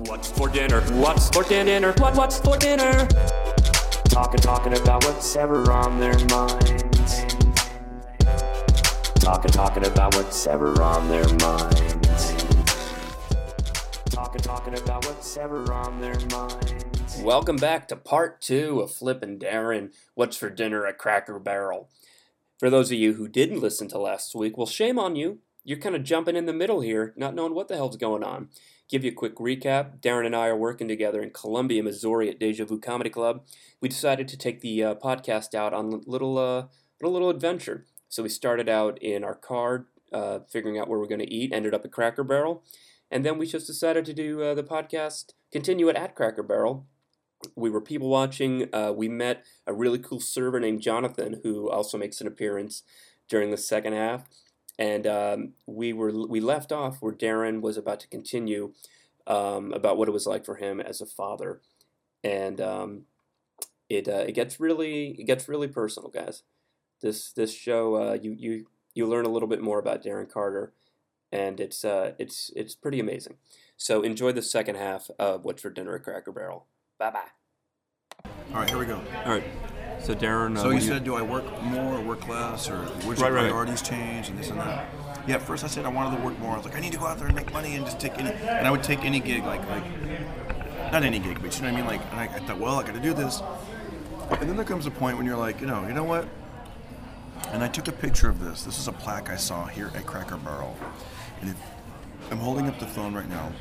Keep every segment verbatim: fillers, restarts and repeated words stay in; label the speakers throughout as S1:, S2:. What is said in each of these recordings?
S1: What's for dinner? What's for dinner? What, what's for dinner? Talking, talking about what's ever on their minds. Talking, talking about what's ever on their minds. Talking, talking about what's ever on their minds. Welcome back to part two of Flip and Darren, What's for Dinner at Cracker Barrel. For those of you who didn't listen to last week, well, shame on you. You're kind of jumping in the middle here, not knowing what the hell's going on. Give you a quick recap. Darren and I are working together in Columbia, Missouri at Deja Vu Comedy Club. We decided to take the uh, podcast out on a little, uh, a little adventure. So we started out in our car, uh, figuring out where we're going to eat, ended up at Cracker Barrel. And then we just decided to do uh, the podcast, continue it at Cracker Barrel. We were people watching. Uh, we met a really cool server named Jonathan, who also makes an appearance during the second half. And um, we were we left off where Darren was about to continue um, about what it was like for him as a father, and um, it uh, it gets really it gets really personal, guys. This this show uh, you you you learn a little bit more about Darren Carter, and it's uh, it's it's pretty amazing. So enjoy the second half of What's for Dinner at Cracker Barrel. Bye bye.
S2: All right, here we go.
S1: All right. So Darren, uh,
S2: so you,
S1: you
S2: said, do I work more or work less, or which
S1: right, right.
S2: priorities change, and this and that? Yeah, at first I said I wanted to work more. I was like, I need to go out there and make money and just take any, and I would take any gig, like, like not any gig, but you know what I mean? Like, and I, I thought, well, I got to do this. And then there comes a point when you're like, you know, you know what? And I took a picture of this. This is a plaque I saw here at Cracker Barrel, and it, I'm holding up the phone right now.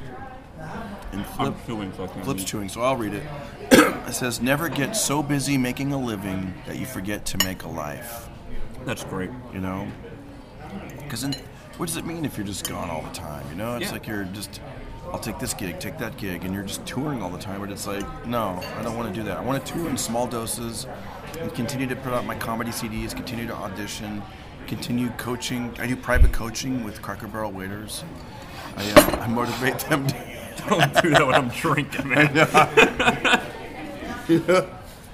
S2: And Flip,
S1: I'm chewing, so I can't
S2: Flip's
S1: eat.
S2: chewing, so I'll read it. It says, never get so busy making a living that you forget to make a life.
S1: That's great.
S2: You know? Because then, what does it mean if you're just gone all the time? You know? It's
S1: yeah.
S2: like you're just, I'll take this gig, take that gig, and you're just touring all the time. But it's like, no, I don't want to do that. I want to tour in small doses and continue to put out my comedy C Ds, continue to audition, continue coaching. I do private coaching with Cracker Barrel waiters. I, uh, I motivate them to...
S1: Don't do that when I'm drinking, man.
S2: Yeah.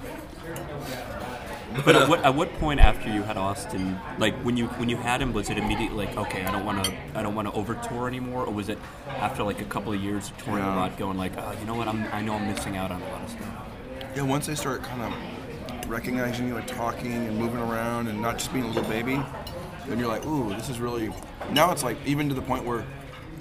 S1: But at what, at what point after you had Austin, like when you when you had him, was it immediately like, okay, I don't want to I don't want to over tour anymore, or was it after like a couple of years of touring
S2: yeah.
S1: a lot, going like, oh, you know what, I'm I know I'm missing out on a lot of stuff.
S2: Yeah, once they start kind of recognizing you and talking and moving around and not just being a little baby, then you're like, ooh, this is really. Now it's like even to the point where.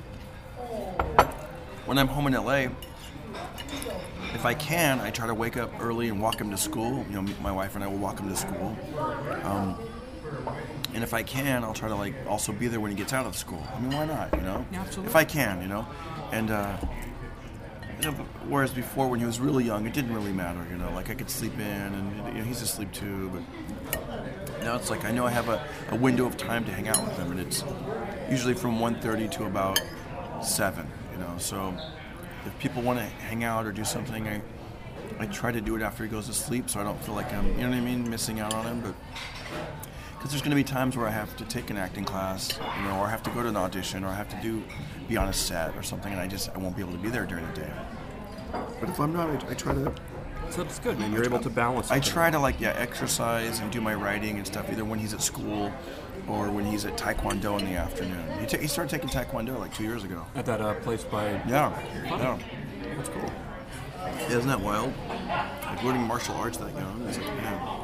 S2: When I'm home in L A, if I can, I try to wake up early and walk him to school. You know, my wife and I will walk him to school. Um, and if I can, I'll try to like also be there when he gets out of school. I mean, why not? You know,
S1: yeah, absolutely.
S2: If I can, you know. And uh, you know, whereas before, when he was really young, it didn't really matter. You know, like I could sleep in, and you know, he's asleep too. But now it's like I know I have a, a window of time to hang out with him, and it's usually from one thirty to about seven. You know, so if people want to hang out or do something, I I try to do it after he goes to sleep, so I don't feel like I'm, you know what I mean, missing out on him. But because there's going to be times where I have to take an acting class, you know, or I have to go to an audition, or I have to do be on a set or something, and I just I won't be able to be there during the day. But if I'm not, I, I try to.
S1: So it's good, man. You're able to balance.
S2: I try to like yeah exercise and do my writing and stuff either when he's at school. Or when he's at Taekwondo in the afternoon. He, t- he started taking Taekwondo like two years ago.
S1: At that uh, place by...
S2: Yeah, yeah.
S1: That's cool.
S2: Yeah, isn't that wild? Like learning martial arts that young. It's like,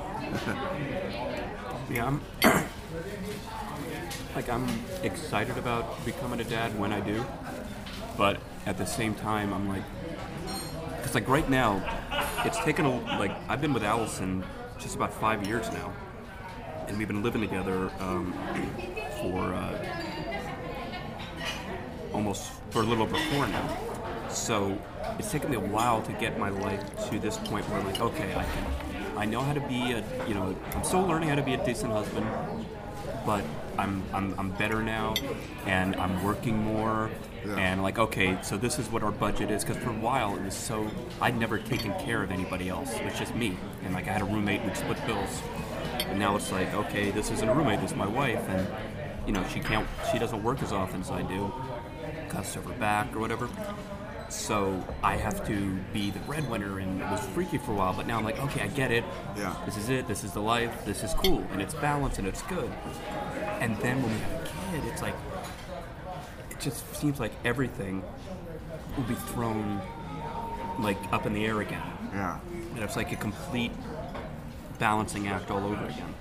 S2: yeah.
S1: Yeah, I'm... like, I'm excited about becoming a dad when I do. But at the same time, I'm like... Because, like, right now, it's taken a... Like, I've been with Allison just about five years now. And we've been living together um, for uh, almost for a little over four now. So it's taken me a while to get my life to this point where I'm like, okay, I can, I know how to be a, you know, I'm still learning how to be a decent husband, but I'm I'm I'm better now, and I'm working more, yeah. And like, okay, so this is what our budget is, because for a while it was so I'd never taken care of anybody else. It was just me, and like I had a roommate, we'd split bills. And now it's like, okay, this isn't a roommate, this is my wife, and you know, she can't, she doesn't work as often as I do, cuts of her back or whatever. So I have to be the breadwinner, and it was freaky for a while. But now I'm like, okay, I get it.
S2: Yeah.
S1: This is it. This is the life. This is cool, and it's balanced and it's good. And then when we have a kid, it's like,
S3: just seems like everything will be thrown like up in the air again.
S2: Yeah.
S3: And it's like a complete balancing act all over again.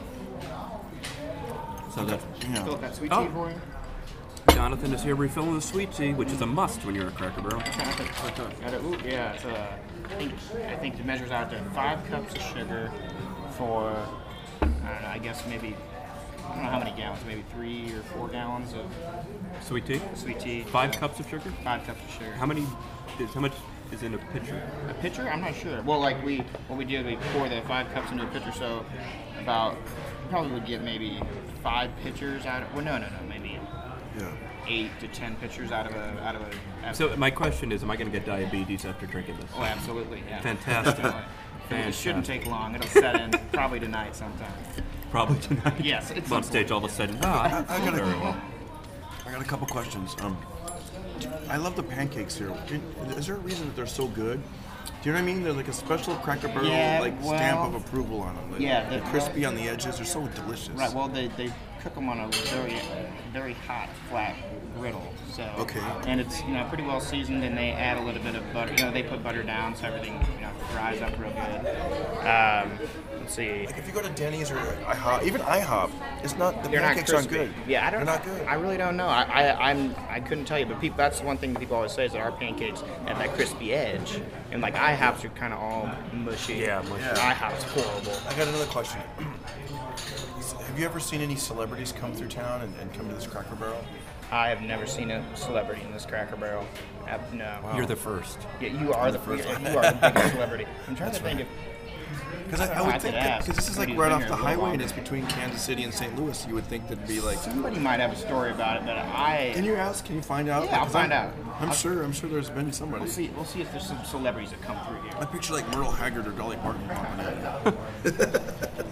S3: So that
S2: Yeah.
S4: Fill up that sweet
S3: Oh.
S4: tea for you.
S3: Jonathan is here refilling the sweet tea, which is a must when you're at Cracker Barrel.
S4: Got it. Ooh, yeah, it's a, I think I think it measures out to five cups of sugar for I don't know. I guess maybe I don't know how many gallons. Maybe three or four gallons of
S3: Sweet tea?
S4: sweet tea.
S3: Five cups of sugar?
S4: Five cups of sugar.
S3: How many? Is, how much is in a pitcher?
S4: A pitcher? I'm not sure. Well, like we, what we did, we pour the five cups into a pitcher, so about probably would get maybe five pitchers out of. Well, no, no, no, maybe
S2: Yeah.
S4: eight to ten pitchers out of a out of a. Out
S3: So my question is, am I going to get diabetes after drinking this?
S4: oh, absolutely, yeah.
S3: Fantastic.
S4: It shouldn't take long. It'll set in probably tonight sometime.
S3: Probably tonight.
S4: Yes, it's
S3: on stage all of a sudden. Ah,
S2: I got
S3: very
S2: a,
S3: well.
S2: I got a couple questions. Um, I love the pancakes here. Is there a reason that they're so good? Do you know what I mean? They're like a special Cracker Barrel
S4: Yeah,
S2: like
S4: well,
S2: stamp of approval on them. Like,
S4: yeah,
S2: they're
S4: they're-
S2: crispy on the edges. They're so delicious.
S4: Right. Well, they, they cook them on a very very hot flat griddle. So
S2: Okay.
S4: And it's you know pretty well seasoned, and they add a little bit of butter. You know, they put butter down so everything you know fries up real good. Um, let's see.
S2: Like if you go to Denny's or IHOP, even IHOP, it's not the
S4: They're not
S2: pancakes aren't
S4: crispy.
S2: good.
S4: Yeah, I don't.
S2: They're not good.
S4: I really don't know. I, I I'm I couldn't tell you, but people, that's the one thing that people always say is that our pancakes have that crispy edge, and like IHOPs are kind of all mushy.
S3: Yeah, mushy.
S2: Yeah.
S4: IHOP's horrible.
S2: I got another question. Have you ever seen any celebrities come through town and, and come to this Cracker Barrel?
S4: I have never seen a celebrity in this Cracker Barrel. Uh, no.
S3: You're the first.
S4: Yeah, you are the first. You are the biggest celebrity. I'm trying to think of.
S2: Because I, I
S4: I
S2: would
S4: have
S2: think
S4: to
S2: that
S4: ask.
S2: because this is like
S4: Somebody's
S2: right
S4: been
S2: off
S4: here
S2: the
S4: a little
S2: highway and
S4: longer.
S2: it's between Kansas City and Saint Louis. You would think that'd be like.
S4: Somebody might have a story about it, but I.
S2: Can you ask? Can you find out?
S4: Yeah, I'll
S2: 'Cause
S4: find
S2: I'm-
S4: out.
S2: I'm
S4: I'll-
S2: sure. I'm sure there's been somebody.
S4: We'll see. We'll see if there's some celebrities that come through here.
S2: I picture like Merle Haggard or Dolly Parton popping in.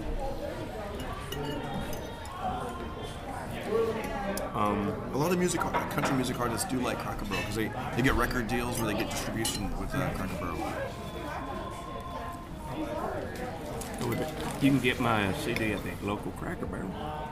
S3: Um,
S2: A lot of music, country music artists do like Cracker Barrel because they, they get record deals where they get distribution with uh, Cracker Barrel.
S3: You can get my C D at the local Cracker Barrel.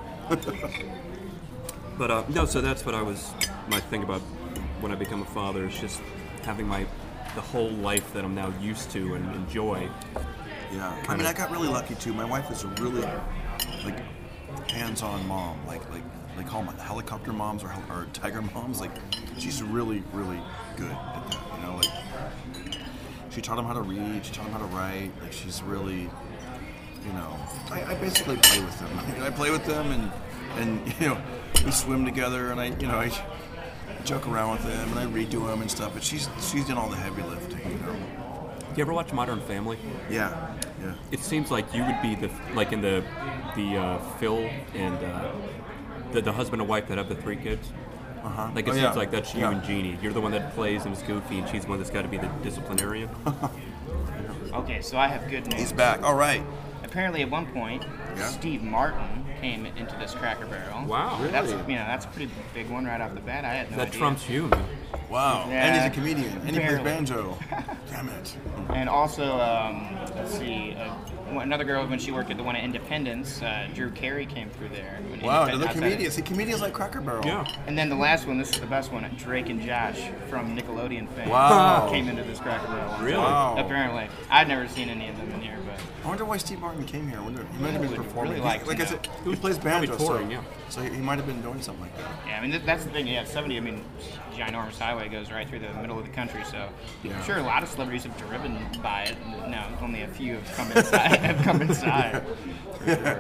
S3: But uh, no, so that's what I was. My thing about when I become a father is just having my the whole life that I'm now used to and enjoy.
S2: Yeah, I mean, I got really lucky too. My wife is a really like hands-on mom, like like they call them helicopter moms or, or tiger moms. Like she's really really good at that. You know, like she taught them how to read, she taught them how to write. Like she's really, you know, I, I basically play with them. I play with them and and you know we swim together and I you know I joke around with them and I read to them and stuff. But she's she's doing all the heavy lifting. You know.
S3: You ever watch Modern Family?
S2: Yeah, yeah.
S3: It seems like you would be the like in the the uh, Phil and uh, the the husband and wife that have the three kids.
S2: Uh-huh.
S3: Like it
S2: Oh,
S3: seems
S2: yeah.
S3: like that's you
S2: Yeah.
S3: and Jeannie. You're the one that plays and is goofy, and she's the one that's got to be the disciplinarian.
S4: Okay, so I have good news.
S2: He's back. All right.
S4: Apparently, at one point,
S2: Yeah.
S4: Steve Martin came into this Cracker Barrel.
S3: Wow.
S4: That's
S2: Really?
S4: you know that's a pretty big one right off the bat. I had no
S3: That
S4: idea.
S3: trumps you, man.
S2: Wow.
S4: Yeah.
S2: And he's a comedian. And he plays
S4: Barely.
S2: banjo. Damn it.
S4: And also, um, let's see, uh, one- another girl when she worked at the one at Independence, uh, Drew Carey came through there. When
S2: Wow,
S4: Independence-
S2: another
S4: outside-
S2: comedian. See, comedians like Cracker Barrel.
S3: Yeah.
S4: And then the last one, this is the best one, Drake and Josh from Nickelodeon fame
S2: Wow.
S4: came into this Cracker Barrel. one
S3: Really?
S4: time.
S2: Wow.
S4: Apparently. I'd never seen any of them in here, but
S2: I wonder why Steve Martin came here. I wonder, he might have been
S4: would
S2: performing.
S4: really
S2: He-
S4: like to
S2: like I
S4: know.
S2: said, he plays
S3: probably
S2: banjo.
S3: touring,
S2: so,
S3: yeah.
S2: so he, he might have been doing something like that.
S4: yeah, I mean, th- that's the thing. Yeah, seventy, I mean, ginormous highway goes right through the middle of the country, so
S2: Yeah.
S4: I'm sure a lot of celebrities have driven by it. No, only a few have come inside. have come inside. For sure.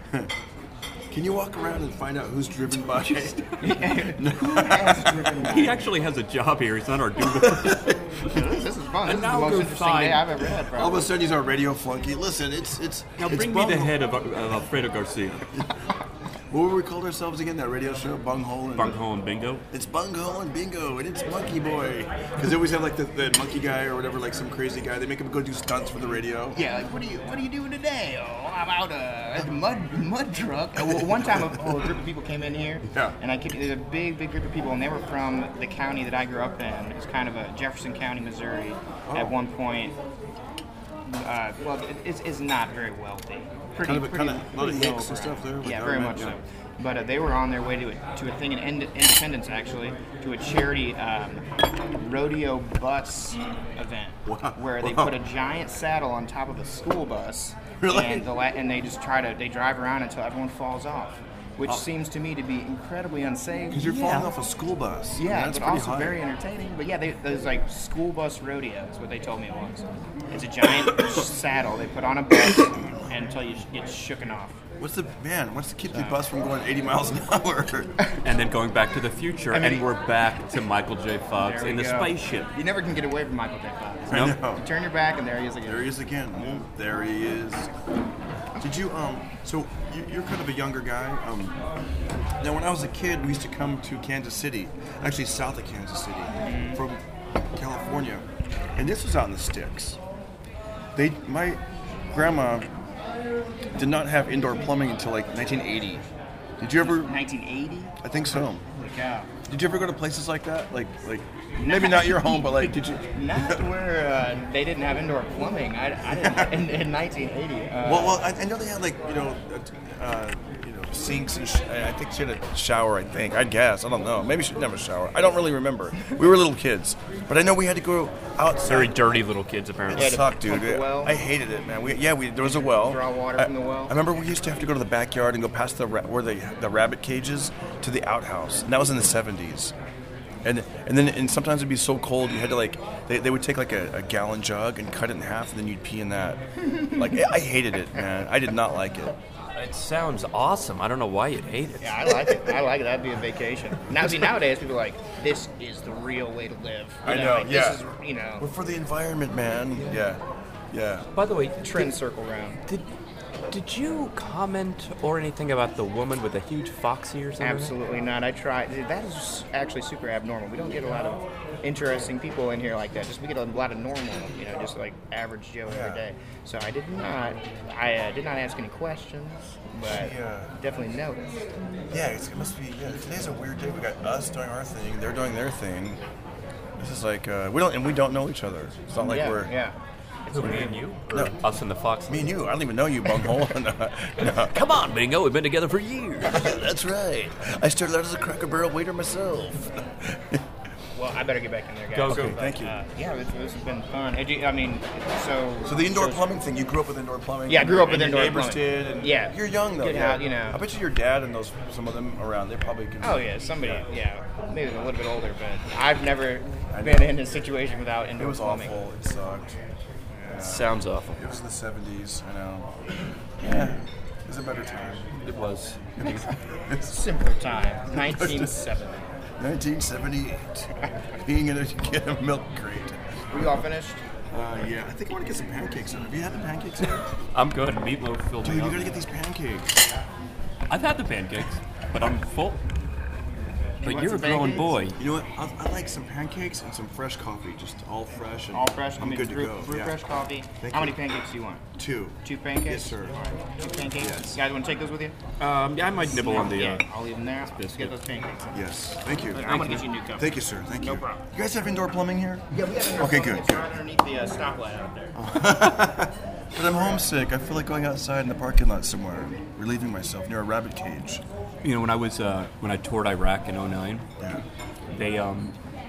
S2: Can you walk around and find out who's driven by it?
S4: Who has driven by
S3: He
S4: it?
S3: actually has a job here. He's not our dude.
S4: This, this is fun. This is the
S3: now
S4: most
S3: go
S4: interesting
S3: find-
S4: day I've ever had,
S2: All
S4: bro.
S2: of a sudden he's our radio flunky. Listen, it's it's.
S3: Now
S2: it's
S3: bring me the
S2: bunghole-
S3: head of, uh, of Alfredo Garcia.
S2: What were we called ourselves again? That radio show, Bunghole and
S3: Bunghole and Bingo.
S2: It's Bunghole and Bingo, and it's Monkey Boy. Because they always have like the, the monkey guy or whatever, like some crazy guy. They make him go do stunts for the radio.
S4: Yeah, like what are you what are you doing today? Oh, I'm out uh, at the mud mud truck. Uh, well, one time, a, oh, a group of people came in here,
S2: Yeah.
S4: and I could, there's a big big group of people, and they were from the county that I grew up in. It's kind of a Jefferson County, Missouri.
S2: Oh.
S4: At one point, Uh, well, it, it's, it's not very wealthy. Pretty,
S2: Kind of a-
S4: pretty,
S2: kind of a lot of
S4: pretty
S2: hicks and
S4: low
S2: stuff there, like
S4: Yeah, very much
S2: government,
S4: so. But uh, they were on their way to a, to a thing in Ind- Independence, actually, to a charity um, rodeo bus event,
S2: Wow.
S4: where they
S2: Wow.
S4: put a giant saddle on top of a school bus,
S2: Really?
S4: and, the la- and they just try to they drive around until everyone falls off, which
S2: Oh.
S4: seems to me to be incredibly unsafe.
S2: Because you're
S4: Yeah.
S2: falling off a school bus. I mean,
S4: Yeah,
S2: that's
S4: but
S2: pretty
S4: also
S2: high.
S4: very entertaining. But yeah, they, there's like school bus rodeo. Is what they told me it was. It's a giant saddle they put on a bus until you get shooken off.
S2: What's the man? What's to keep the bus from going eighty miles an hour?
S3: And then going back to the future,
S4: I mean-
S3: and we're back to Michael J. Fox
S4: There
S3: in
S4: we
S3: the
S4: go.
S3: spaceship.
S4: You never can get away from Michael J. Fox.
S2: I
S3: Nope.
S2: know.
S4: You turn your back and there he is again.
S2: There he is again. Mm, There he is. Did you um? So you- you're kind of a younger guy. Um, now when I was a kid, we used to come to Kansas City, actually south of Kansas City, from California, and this was out in the sticks. They, my grandma, did not have indoor plumbing until like nineteen eighty. Did you ever?
S4: nineteen eighty?
S2: I think so.
S4: Holy cow.
S2: Did you ever go to places like that? Like, like maybe not your home, but like, did you?
S4: Not where uh, they didn't have indoor plumbing. I, I didn't in, in nineteen eighty. Uh,
S2: Well, well, I, I know they had like you know, uh, you know, sinks and sh- I think she had a shower. I think I guess I don't know. Maybe she didn't have a shower. I don't really remember. We were little kids, but I know we had to go outside.
S3: Very dirty little kids,
S2: It
S3: apparently.
S4: Yeah, to
S2: sucked, dude.
S4: pump the well.
S2: I hated it, man. We, yeah, we there was a well.
S4: Draw water
S2: I,
S4: from the well.
S2: I remember we used to have to go to the backyard and go past the ra- where the the rabbit cages to the outhouse, and that was in the seventies. And and then and sometimes it'd be so cold you had to like they, they would take like a, a gallon jug and cut it in half and then you'd pee in that. Like I hated it, man. I did not like it.
S3: It sounds awesome. I don't know why you'd hate it.
S4: Yeah, I like it. I like it. That'd be a vacation. Now, see, nowadays people are like, this is the real way to live. You
S2: I know,
S4: like,
S2: yeah.
S4: This is, you know,
S2: But for the environment, man. Yeah, yeah.
S3: By the way,
S4: trend circle round.
S3: Did did you comment or anything about the woman with the huge fox ears? and everything?
S4: Absolutely not. I tried. That is actually super abnormal. We don't get a lot of interesting people in here like that. Just we get a lot of normal, you know, just like average Joe
S2: Yeah.
S4: every day. So I did not. I uh, did not ask any questions, but
S2: She, uh,
S4: definitely noticed.
S2: Yeah, it's, it must be. Yeah, today's a weird day. We got us doing our thing. They're doing their thing. This is like uh, we don't and we don't know each other. It's not like
S4: yeah,
S2: we're
S4: yeah.
S3: Who, me and you? Or
S2: No.
S3: us and the fox?
S2: me and you. I don't even know you, bunghole. no, no.
S3: Come on, Bingo. We've been together for years.
S2: That's right. I started out as a Cracker Barrel waiter myself.
S4: Well, I better get back in there, guys.
S3: Go,
S2: okay,
S4: But,
S2: thank you.
S4: Uh, yeah, this, this has been fun. Edu- I mean, so.
S2: So the indoor plumbing thing, you grew up with indoor plumbing?
S4: Yeah, I grew up with
S2: and
S4: indoor
S2: your neighbors
S4: plumbing.
S2: did. And
S4: Yeah.
S2: You're young, though.
S4: Good
S2: yeah.
S4: how- you know.
S2: I bet you your dad and those, some of them around, they probably can.
S4: Oh yeah, somebody. Yeah, maybe a little bit older, but I've never
S2: I
S4: been
S2: know.
S4: in a situation without
S2: It
S4: indoor
S2: was
S4: plumbing.
S2: awful. It sucked.
S3: Sounds awful.
S2: It was the seventies, I know. Yeah. It was a better time.
S3: It was.
S4: Simpler time. nineteen seventy.
S2: nineteen seventy-eight. Being in a, get a milk crate.
S4: Were you all finished?
S2: Uh, yeah, I think I want to get some pancakes. Have you had the pancakes yet?
S3: I'm good. Meatloaf filled
S2: Dude,
S3: me
S2: you
S3: up.
S2: gotta get these pancakes.
S3: I've had the pancakes, but I'm full. But
S4: want
S3: you're a
S4: some
S3: growing
S4: pancakes?
S3: boy.
S2: You know what? I, I like some pancakes and some fresh coffee, just all fresh. And
S4: All fresh.
S2: I'm
S4: I mean,
S2: good
S4: brew,
S2: to go.
S4: brew
S2: yeah.
S4: fresh coffee.
S2: Thank
S4: How
S2: you.
S4: many pancakes do you want?
S2: Two.
S4: Two pancakes.
S2: Yes, sir.
S4: All right. Two pancakes.
S2: Yes.
S4: You guys want to take those with you?
S3: Um, yeah, I might nibble on the.
S4: yeah,
S3: Uh,
S4: I'll leave them there. Let's
S3: biscuit.
S4: get those pancakes.
S2: Yes. Thank you.
S4: I'm gonna get you a new cup.
S2: Thank you, sir. Thank you.
S4: No problem.
S2: You guys have indoor plumbing here?
S4: Yeah, we have indoor
S2: Okay,
S4: plumbing.
S2: good,
S4: It's
S2: good.
S4: right underneath the uh, stoplight out there.
S2: But I'm homesick. I feel like going outside in the parking lot somewhere, relieving myself near a rabbit cage.
S3: you know, when I was uh, when I toured Iraq in oh nine,
S2: Yeah.
S3: they um,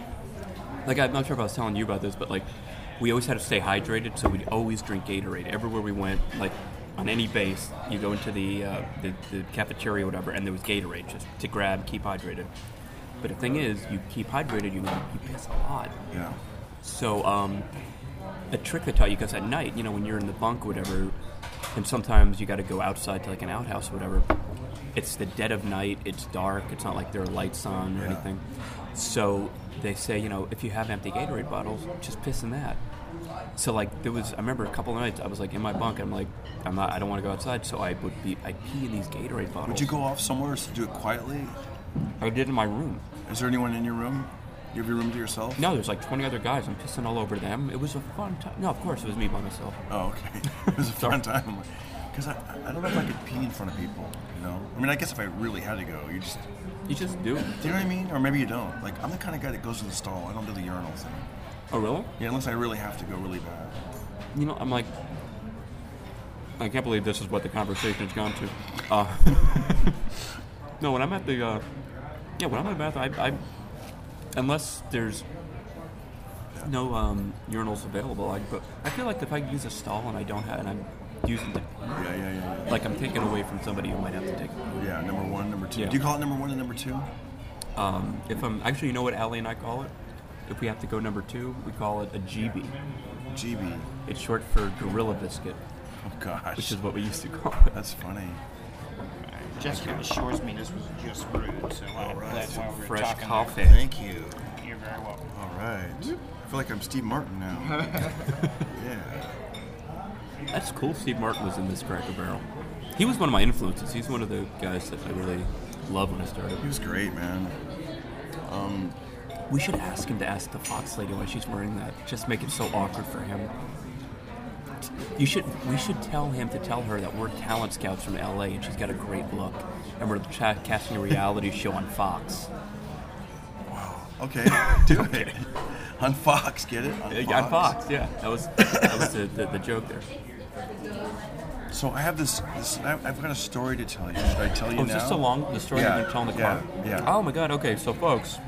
S3: like I'm not sure if I was telling you about this, but like we always had to stay hydrated, so we'd always drink Gatorade everywhere we went. Like on any base, you go into the uh, the, the cafeteria or whatever, and there was Gatorade just to grab, keep hydrated. But the thing is, you keep hydrated, you you piss a lot.
S2: Yeah.
S3: So, um, a trick they taught you, because at night, you know, when you're in the bunk or whatever, and sometimes you got to go outside to like an outhouse or whatever, it's the dead of night, it's dark, it's not like there are lights on or
S2: Yeah.
S3: anything. So they say, you know, if you have empty Gatorade bottles, just piss in that. So like there was, I remember a couple of nights I was like in my bunk, I'm like, I'm not, I don't want to go outside, so I would be, I'd pee in these Gatorade bottles.
S2: Would you go off somewhere to do it quietly?
S3: I did in my room.
S2: Is there anyone in your room? You have your room to yourself?
S3: No, there's like twenty other guys. I'm pissing all over them. It was a fun time. No, of course, it was me by myself.
S2: Oh, okay. It was a fun time. Because I, I don't know if I could pee in front of people, you know? I mean, I guess if I really had to go, you just...
S3: You just do.
S2: Do you know what I mean? Or maybe you don't. Like, I'm the kind of guy that goes to the stall. I don't do the urinal thing.
S3: Oh, really?
S2: Yeah, unless I really have to go really bad.
S3: you know, I'm like, I can't believe this is what the conversation's gone to. Uh, no, when I'm at the, uh, yeah, when I'm at the bathroom, I, I, unless there's no um, urinals available, I, but I feel like if I use a stall and I don't have, and I'm using the,
S2: Yeah, yeah, yeah. yeah.
S3: like I'm taking away from somebody who might have to take it.
S2: Yeah, number one, number two.
S3: Yeah.
S2: Do you call it number one and number two?
S3: Um, if I'm actually, you know what Allie and I call it? If we have to go number two, we call it a G B.
S2: G B.
S3: It's short for Gorilla Biscuit,
S2: Oh gosh.
S3: which is what we used to call it.
S2: That's funny.
S4: Jessica assures me this was just rude, so I'm
S2: All right.
S4: glad while we were
S3: Fresh
S4: talking
S3: coffee.
S4: there.
S2: Thank you.
S4: You're very welcome.
S2: All right. I feel like I'm Steve Martin now. Yeah.
S3: That's cool. Steve Martin was in this Cracker Barrel. He was one of my influences. He's one of the guys that I really loved when I started.
S2: He was great, man. Um,
S3: We should ask him to ask the Fox lady why she's wearing that. Just make it so awkward for him. You should. We should tell him to tell her that we're talent scouts from L A and she's got a great look, and we're ch- casting a reality show on Fox.
S2: okay, do it. On Fox, get it? On Fox.
S3: On Fox, yeah. That was that was the, the, the joke there.
S2: So I have this, this I- I've got a story to tell you. Should I tell you
S3: Oh,
S2: now?
S3: is this so long? The story
S2: Yeah,
S3: you've been telling the
S2: yeah,
S3: car?
S2: yeah.
S3: Oh my god, okay, so folks,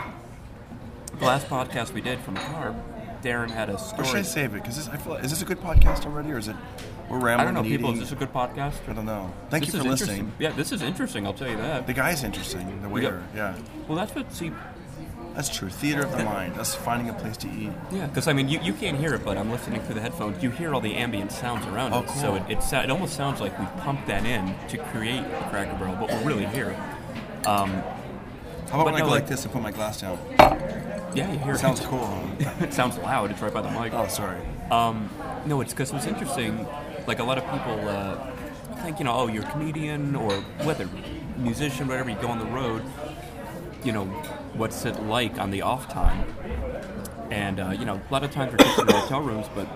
S3: the last podcast we did from the car, Darren had a
S2: Or should I
S3: story.
S2: save it? Because this, I feel, is this a good podcast already, or is it we're rambling
S3: I don't know,
S2: and
S3: people, is
S2: eating?
S3: this a good podcast?
S2: I don't know. Thank
S3: This
S2: you
S3: is
S2: for
S3: interesting.
S2: listening.
S3: Yeah, this is interesting, I'll tell you that.
S2: The guy's interesting. The waiter. Yeah,
S3: Well, that's what, see,
S2: that's true. Theater of the mind. Us finding a place to eat.
S3: yeah, because I mean, you, you can't hear it, but I'm listening through the headphones. You hear all the ambient sounds around
S2: Oh,
S3: us.
S2: cool.
S3: So it, it, sa- it almost sounds like we pumped that in to create the Cracker Barrel, but we're really here. Um,
S2: How about
S3: But
S2: when I
S3: no,
S2: go
S3: like-
S2: like this and put my glass down?
S3: yeah, you hear it.
S2: Sounds cool. Huh?
S3: It sounds loud. It's right by the mic.
S2: Oh, sorry.
S3: Um, no, it's because it was interesting. Like a lot of people uh, think, you know, oh, you're a comedian or whether musician, whatever. You go on the road. You know, what's it like on the off time? And uh, you know, a lot of times we're just in hotel rooms, but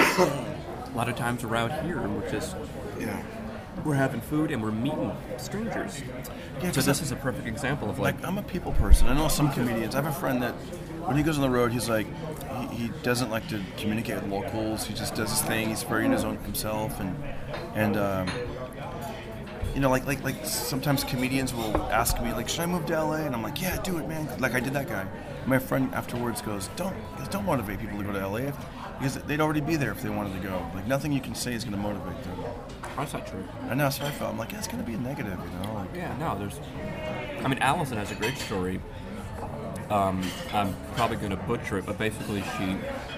S3: a lot of times we're out here and we're just
S2: Yeah.
S3: we're having food and we're meeting strangers.
S2: Yeah,
S3: So
S2: 'cause
S3: this
S2: I-
S3: is a perfect example of like,
S2: Like, I'm a people person. I know some comedians. I have a friend that when he goes on the road, he's like, he, he doesn't like to communicate with locals. He just does his thing. He's very in his own himself, and and um, you know, like like like sometimes comedians will ask me like, should I move to L A? And I'm like, yeah, do it, man. Like I did that guy. My friend afterwards goes, don't don't motivate people to go to L A because they'd already be there if they wanted to go. Like nothing you can say is going to motivate them.
S3: that's not true.
S2: I know. So I felt I'm like, yeah, it's going to be a negative, you know. Like,
S3: Yeah, no, there's. I mean, Allison has a great story. Um, I'm probably going to butcher it, but basically, she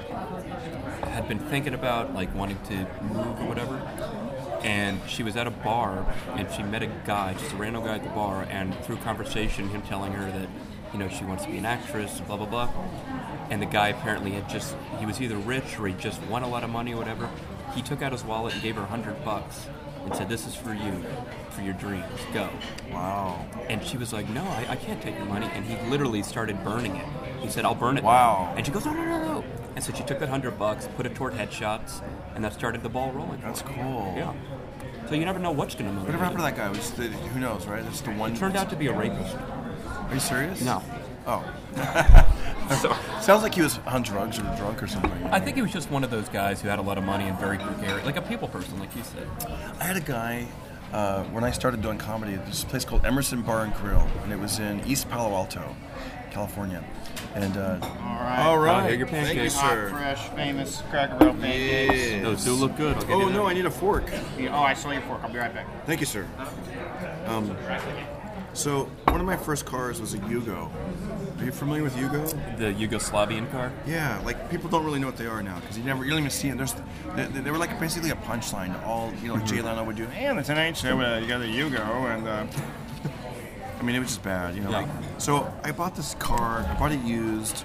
S3: had been thinking about like wanting to move or whatever, and she was at a bar and she met a guy, just a random guy at the bar, and through conversation, him telling her that you know she wants to be an actress, blah blah blah, and the guy apparently had just he was either rich or he just won a lot of money or whatever. He took out his wallet and gave her a hundred bucks and said, "This is for you, for your dreams. Go."
S2: wow.
S3: And she was like, "No, I, I can't take your money." And he literally started burning it. He said, "I'll burn it."
S2: Wow.
S3: And she goes, "No, no, no, no." And so she took that hundred bucks, put it toward headshots, and that started the ball rolling.
S2: That's cool.
S3: Yeah. So you never know what's going to move.
S2: Whatever happened to that guy? Was the, who knows, right? It's the one.
S3: It turned out to be a rapist.
S2: Are you serious?
S3: No.
S2: Oh.
S3: So
S2: Sounds like he was on drugs or drunk or something.
S3: I think he was just one of those guys who had a lot of money and very gregarious, like a people person, like you said.
S2: I had a guy uh, when I started doing comedy. There's a place called Emerson Bar and Grill, and it was in East Palo Alto, California. And uh,
S4: All right.
S2: all right,
S3: Oh, here your
S2: thank you,
S3: pancakes.
S4: Hot,
S2: sir.
S4: fresh, famous Cracker Barrel pancakes.
S2: Yes.
S3: Those do look good. I'll give
S2: Oh
S3: you that.
S2: no, I need a fork.
S4: Yeah, Oh, I saw your fork. I'll be right back.
S2: Thank you, sir. Um, so one of my first cars was a Yugo. Are you familiar with Yugo?
S3: The Yugoslavian car.
S2: Yeah, like people don't really know what they are now because you never, you don't even see them. There's, they, they were like basically a punchline to all, you know, like Jay Leno would do. Hey, on the Tonight Show, uh, you got a Yugo, and uh, I mean, it was just bad, you know.
S3: Yeah.
S2: Like, so I bought this car. I bought it used.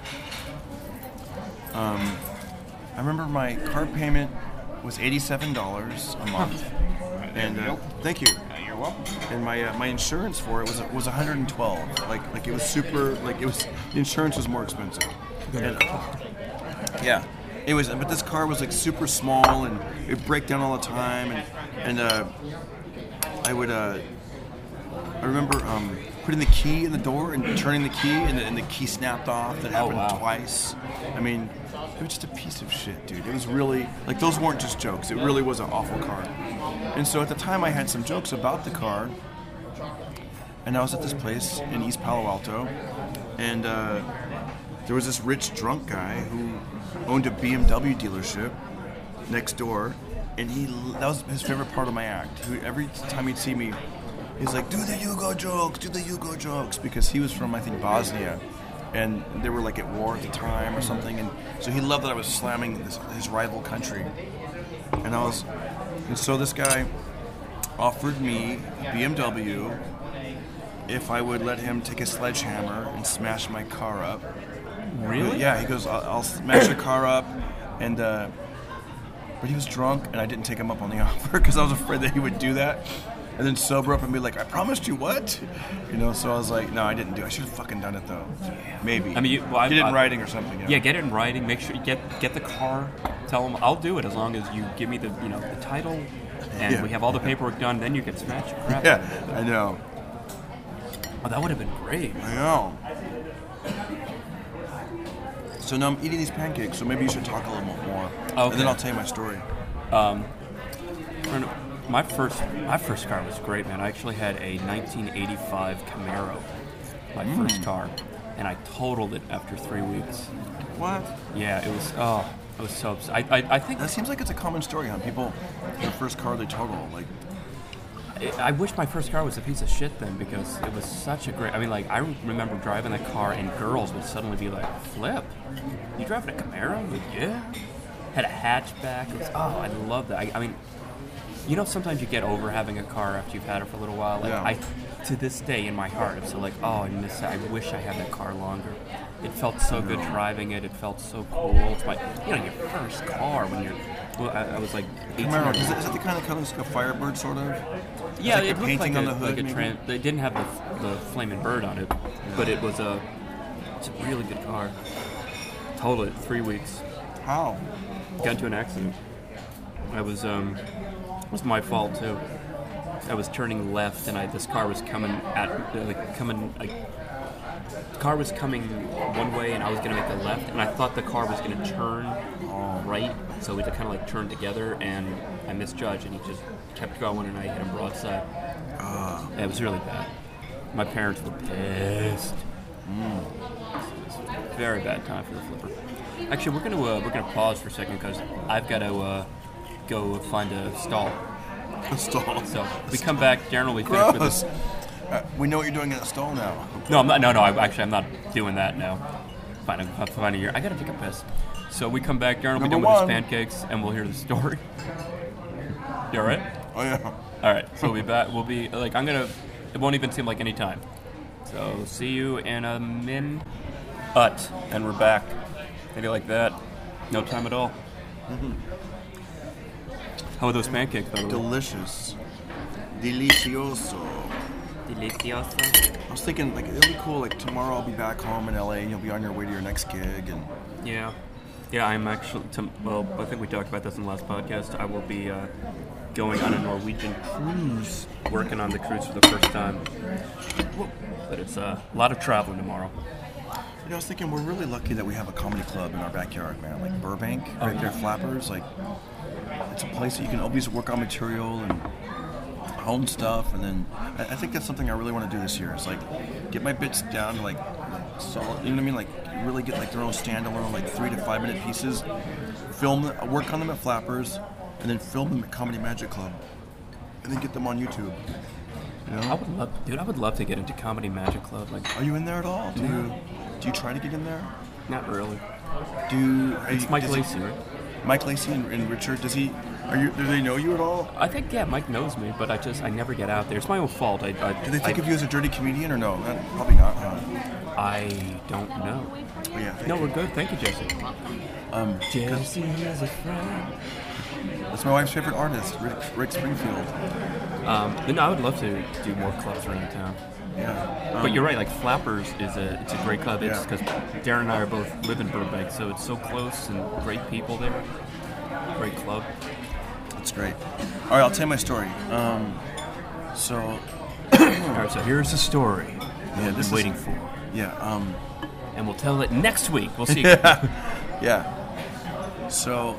S2: Um, I remember my car payment was eighty-seven dollars a month, and uh, thank you.
S4: Uh, you're welcome.
S2: And my uh, my insurance for it was was one hundred twelve. Like like it was super. Like it was the insurance was more expensive. And, yeah, it was. But this car was like super small and it would break down all the time. And and uh, I would. Uh, I remember um, putting the key in the door and turning the key, and the, and the key snapped off. That happened
S3: oh, wow.
S2: twice. I mean, it was just a piece of shit, dude. It was really, like, those weren't just jokes. It really was an awful car. And so at the time, I had some jokes about the car. And I was at this place in East Palo Alto, and uh, there was this rich drunk guy who owned a B M W dealership next door, and he that was his favorite part of my act. Who, every time he'd see me, he's like, "Do the Yugo jokes, do the Yugo jokes," because he was from, I think, Bosnia, and they were like at war at the time or something, and so he loved that I was slamming this, his rival country. And I was, and so this guy offered me B M W if I would let him take a sledgehammer and smash my car up.
S3: Really?
S2: Yeah, he goes, I'll, I'll smash your car up, and uh, but he was drunk, and I didn't take him up on the offer because I was afraid that he would do that, and then sober up and be like, I promised you what? You know, so I was like, no, I didn't do it. I should have fucking done it, though. Maybe.
S3: I mean, you, well, I,
S2: get it in
S3: I,
S2: writing or something. You know?
S3: Yeah, get it in writing. Make sure you get get the car. Tell them I'll do it as long as you give me the you know the title, and
S2: Yeah.
S3: we have all the paperwork done. Then you can smash your crap.
S2: Yeah, I know.
S3: Oh, that would have been great.
S2: I know. So now I'm eating these pancakes, so maybe you should talk a little bit more.
S3: Okay.
S2: And then I'll tell you my story.
S3: Um, my first my first car was great, man. I actually had a nineteen eighty-five Camaro, my
S2: Mm.
S3: first car, and I totaled it after three weeks.
S2: What?
S3: Yeah, it was. Oh, I was so upset. I, I, I think
S2: That seems like it's a common story, huh? People, their first car they total. Like,
S3: I wish my first car was a piece of shit then, because it was such a great. I mean, like I remember driving that car and girls would suddenly be like, "Flip, you driving a Camaro?" I'm like, yeah. Had a hatchback. It was, oh, I love that. I, I mean, you know, sometimes you get over having a car after you've had it for a little while. Like
S2: Yeah.
S3: I, to this day in my heart, I'm still like, oh, I miss that. I wish I had that car longer. It felt so good driving it. It felt so cool. It's my, you know, your first car when you're. Well, I, I was like eighteen.
S2: Camaro, is it, is it the kind of color like a Firebird, sort of?
S3: Yeah,
S2: like
S3: it
S2: the
S3: looked
S2: painting
S3: like
S2: on
S3: a,
S2: the hood,
S3: like a
S2: maybe?
S3: tran- They didn't have the, the flaming bird on it, but it was a it's a really good car. Totaled it three weeks.
S2: How?
S3: Got into an accident. I was um, it was my fault too. I was turning left, and I this car was coming at like coming like. The car was coming one way, and I was going to make a left, and I thought the car was going to turn right, so we had to kind of like turn together, and I misjudged, and he just kept going, and I hit him broadside.
S2: Uh,
S3: It was really bad. My parents were pissed. Mm. It was a very bad time for the flipper. Actually, we're gonna uh, we're gonna pause for a second because I've got to uh, go find a stall.
S2: a stall.
S3: So we come back. Darren will be finished with
S2: Gross.
S3: this.
S2: Uh, we know what you're doing in a stall now.
S3: No, I'm not. No, no. I, actually, I'm not doing that now. Fine, I'm finding your. I gotta take a piss. So we come back. Darren will be
S2: Number
S3: done with
S2: one.
S3: his pancakes, and we'll hear the story. You all right?
S2: Oh yeah.
S3: All right. So we'll be back. We'll be like I'm gonna. It won't even seem like any time. So see you in a min. But and we're back. Maybe like that. No time at all.
S2: Mm-hmm.
S3: How are those pancakes, by the way?
S2: Delicious. Delicioso.
S3: Delicioso.
S2: I was thinking, like, it'll be cool. Like, tomorrow I'll be back home in L A, and you'll be on your way to your next gig, and
S3: Yeah. Yeah, I'm actually, to, well, I think we talked about this in the last podcast. I will be uh, going on a Norwegian cruise, working on the cruise for the first time. But it's uh, a lot of traveling tomorrow.
S2: you know, I was thinking we're really lucky that we have a comedy club in our backyard, man. Like Burbank, right there, Flappers. Like, it's a place that you can always work on material and hone stuff, and then I, I think that's something I really want to do this year. Is like get my bits down to like solid, you know what I mean? Like really get like their own standalone, like three to five minute pieces. Film, them, work on them at Flappers, and then film them at Comedy Magic Club, and then get them on YouTube. You know?
S3: I would love, dude. I would love to get into Comedy Magic Club. Like,
S2: Are you in there at all? Do you do you try to get in there?
S3: not really.
S2: Do you, are
S3: It's
S2: you,
S3: Mike
S2: does he-
S3: Lacey, right?
S2: Mike Lacey and, and Richard. Does he? Are you? Do they know you at all?
S3: I think yeah, Mike knows me, but I just I never get out there. It's my own fault. I, I
S2: Do they think
S3: I,
S2: of you as a dirty comedian or no? Not, probably not. Huh?
S3: I don't know.
S2: Oh, yeah.
S3: No, we're good. Thank you, Jesse.
S2: Um,
S3: Jesse is a friend.
S2: that's my wife's favorite artist, Rick, Rick Springfield.
S3: Um, but no, I would love to do more clubs around town.
S2: Yeah. Um,
S3: But you're right. Like Flappers is a it's a great club. It's
S2: Yeah.
S3: because Darren and I are both live in Burbank, so it's so close and great people there. Great club.
S2: That's great. All right, I'll tell you my story. Um, so
S3: All right, so here's the story.
S2: Yeah, this
S3: I'm
S2: is
S3: waiting for.
S2: Yeah. Um,
S3: And we'll tell it next week. We'll see.
S2: yeah. So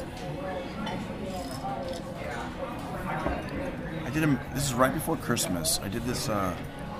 S2: I did a, this is right before Christmas. I did this. Uh,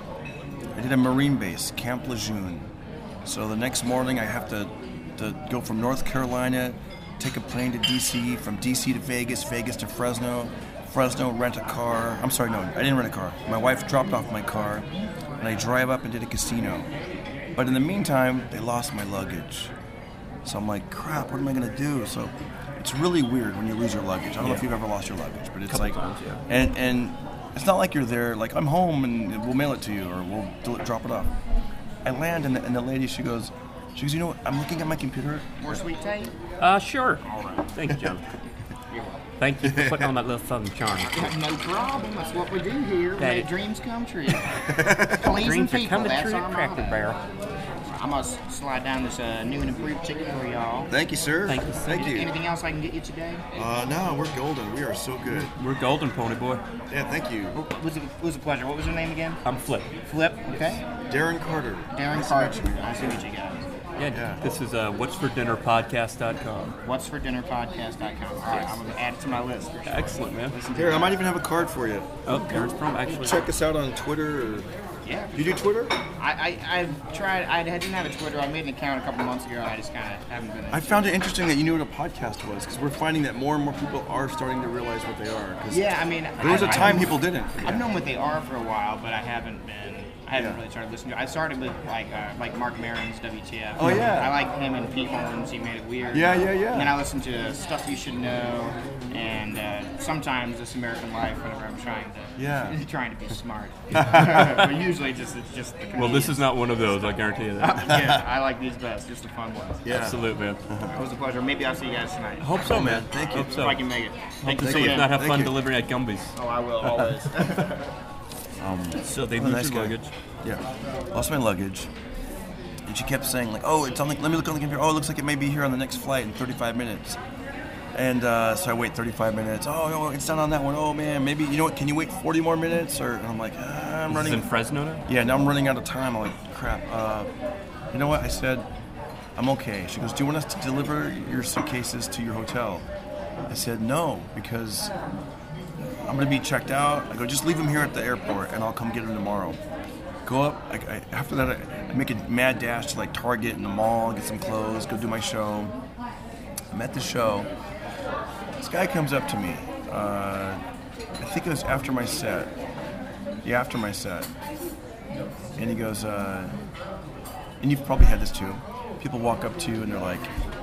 S2: I did a Marine base, Camp Lejeune. So the next morning, I have to to go from North Carolina, take a plane to D C, from D C to Vegas, Vegas to Fresno, Fresno, rent a car. I'm sorry, no, I didn't rent a car. My wife dropped off my car, and I drive up and did a casino. But in the meantime, they lost my luggage. So I'm like, crap, what am I going to do? So it's really weird when you lose your luggage. I don't yeah. know if you've ever lost your luggage, but it's
S3: Couple
S2: like,
S3: times, yeah.
S2: and and it's not like you're there, like, I'm home and we'll mail it to you or we'll do it, drop it off. I land and the, and the lady, she goes, she goes, you know what, I'm looking at my computer.
S4: More sweet tea?
S3: Uh, sure.
S4: All right.
S3: Thank you, John. Thank you for putting on that little southern charm.
S4: No problem. That's what we do here. We
S3: That
S4: make
S3: is-
S4: dreams come true. Pleasing
S3: Dreams are
S4: people,
S3: coming
S4: that's
S3: true
S4: our
S3: at Cracker
S4: motto.
S3: Barrel.
S4: I'm going to slide down this uh, new and improved ticket for y'all.
S2: Thank you, sir.
S3: Thank you.
S2: Thank you.
S4: Anything else I can get you today?
S2: Uh, no, we're golden. We are so good.
S3: We're golden, pony boy.
S2: Yeah, thank you.
S4: It was, a, it was a pleasure. What was your name again?
S3: I'm Flip.
S4: Flip, okay.
S2: Darren Carter.
S4: Darren Carter. Nice to meet you guys.
S3: Yeah,
S2: Yeah.
S3: this is uh, what's for dinner podcast dot com.
S4: what's for dinner podcast dot com. All right, I'm going to add it to my list. For sure.
S3: Excellent, man.
S4: Listen to
S2: Here, I
S4: that.
S2: might even have a card for you.
S3: Oh, Darren's from actually.
S2: Check us out on Twitter. Or...
S4: Yeah.
S2: You do Twitter?
S4: I, I, I've tried, I didn't have a Twitter. I made an account a couple months ago, and I just kind of haven't been.
S2: I found it interesting that you knew what a podcast was, because we're finding that more and more people are starting to realize what they are. 'cause
S4: Yeah, I mean,
S2: there was
S4: a
S2: a time people didn't.
S4: I've known what they are for a while, but I haven't been. I haven't
S2: Yeah.
S4: really started listening to it. I started with like uh, like Mark Maron's W T F.
S2: Oh, yeah.
S4: I like him and Pete Holmes. He made it weird.
S2: Yeah, yeah, yeah.
S4: And then I listen to Stuff You Should Know, and uh, sometimes This American Life whenever I'm trying to
S2: Yeah.
S4: trying to be smart. But usually just it's just the
S3: Well, this is
S4: comedians.
S3: not one of those. I guarantee you that.
S4: Yeah, I like these best. Just the fun ones.
S2: Yeah.
S3: Absolute, man.
S4: It was a pleasure. Maybe I'll see you guys tonight.
S3: Hope so, man.
S2: Thank you.
S3: Hope
S4: If
S3: so.
S4: I can make it. Thank
S3: Hope to
S4: you
S3: see
S4: so
S3: you. If
S4: much.
S3: not, have
S2: Thank
S3: fun
S2: you.
S3: delivering at Gumby's.
S4: Oh, I will always.
S3: So they
S2: What a
S3: lose
S2: nice
S3: your
S2: guy.
S3: luggage.
S2: Yeah. Lost my luggage. And she kept saying, like, oh, it's on the, let me look on the computer. Oh, it looks like it may be here on the next flight in thirty-five minutes. And uh, so I wait thirty-five minutes. Oh, no, it's not on that one. Oh, man, maybe, you know what, can you wait forty more minutes? Or and I'm like, ah, I'm
S3: This is
S2: running.
S3: in Fresno now?
S2: Yeah, now I'm running out of time. I'm like, crap. Uh, you know what? I said, I'm okay. She goes, do you want us to deliver your suitcases to your hotel? I said, no, because I'm going to be checked out. I go, just leave them here at the airport, and I'll come get them tomorrow. Go up. I, I, after that, I, I make a mad dash to like Target and the mall, get some clothes, go do my show. I'm at the show. This guy comes up to me. Uh, I think it was after my set. Yeah, after my set. And he goes, uh, and you've probably had this too. People walk up to you and they're like,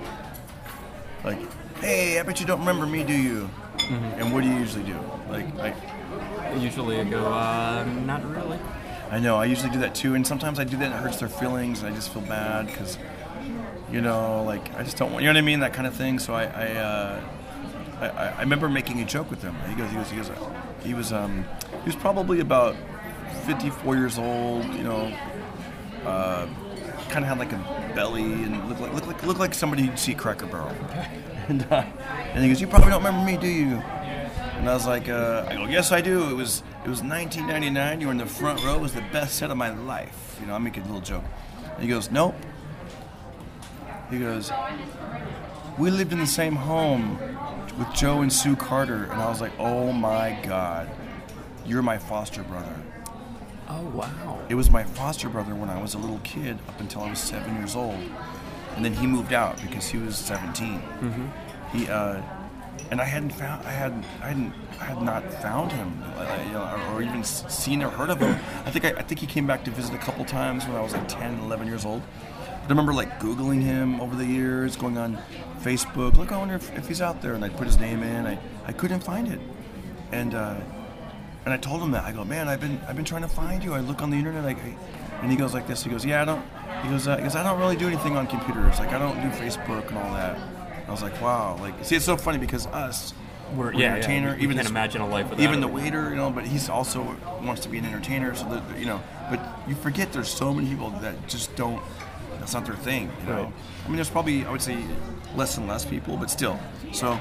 S2: like, hey, I bet you don't remember me, do you? Mm-hmm. And what do you usually do? Like, like,
S3: Usually I go, uh, not really.
S2: I know, I usually do that too, and sometimes I do that and it hurts their feelings, and I just feel bad because, you know, like, I just don't want, you know what I mean, that kind of thing. So I, I, uh, I, I remember making a joke with him. He goes, he goes, he goes, he was, um, he was probably about fifty-four years old, you know, uh, kind of had like a belly and looked like, looked like, looked like somebody you'd see Cracker Barrel. And, uh, and he goes, you probably don't remember me, do you? And I was like, uh, I go, yes, I do. It was it was nineteen ninety-nine. You were in the front row. It was the best set of my life. You know, I'm making a little joke. And he goes, nope. He goes, we lived in the same home with Joe and Sue Carter. And I was like, oh, my God. You're my foster brother.
S3: Oh, wow.
S2: It was my foster brother when I was a little kid up until I was seven years old. And then he moved out because he was seventeen. Mm-hmm. He, uh... And I hadn't found, I hadn't, I hadn't, I had not found him, uh, you know, or, or even seen or heard of him. I think, I, I think he came back to visit a couple times when I was like ten, eleven years old. But I remember like Googling him over the years, going on Facebook. Look, I wonder if, if he's out there. And I'd put his name in. I, I couldn't find it. And uh, and I told him that. I go, man, I've been, I've been trying to find you. I look on the internet. I, I, and he goes like this. He goes, yeah, I don't. He goes, uh, he goes, I don't really do anything on computers. Like I don't do Facebook and all that. I was like, wow. Like, see, it's so funny because us,
S3: We're,
S2: we're
S3: yeah,
S2: entertainer.
S3: yeah. We
S2: even
S3: can't
S2: this-
S3: imagine a life without
S2: even
S3: it.
S2: the waiter, you know. But he's also wants to be an entertainer. So that, you know, but you forget there's so many people that just don't. That's not their thing. You know.
S3: Right.
S2: I mean, there's probably I would say less and less people, but still. So,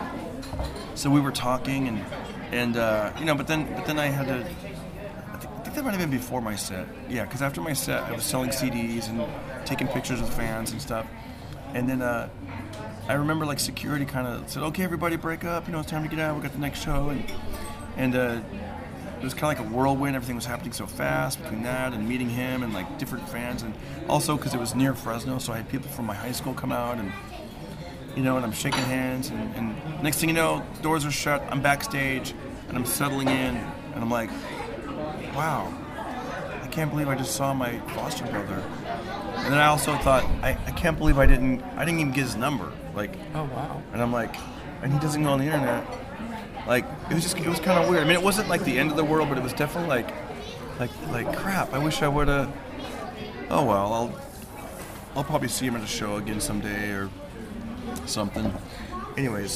S2: so we were talking and and uh, you know, but then but then I had to. I think think that might have been before my set. Yeah, because after my set, I was selling C Ds and taking pictures with fans and stuff. And then uh, I remember like security kind of said, "Okay, everybody, break up. You know, it's time to get out. We got the next show." And and uh, it was kind of like a whirlwind. Everything was happening so fast between that and meeting him and like different fans, and also because it was near Fresno, so I had people from my high school come out and. You know, and I'm shaking hands, and, and next thing you know, doors are shut, I'm backstage, and I'm settling in, and I'm like, wow, I can't believe I just saw my foster brother. And then I also thought, I, I can't believe I didn't, I didn't even get his number, like,
S3: oh wow.
S2: And I'm like, and he doesn't go on the internet. Like, it was just, it was kind of weird. I mean, it wasn't like the end of the world, but it was definitely like, like, like, crap, I wish I would have, oh well, I'll, I'll probably see him at a show again someday, or something. Anyways,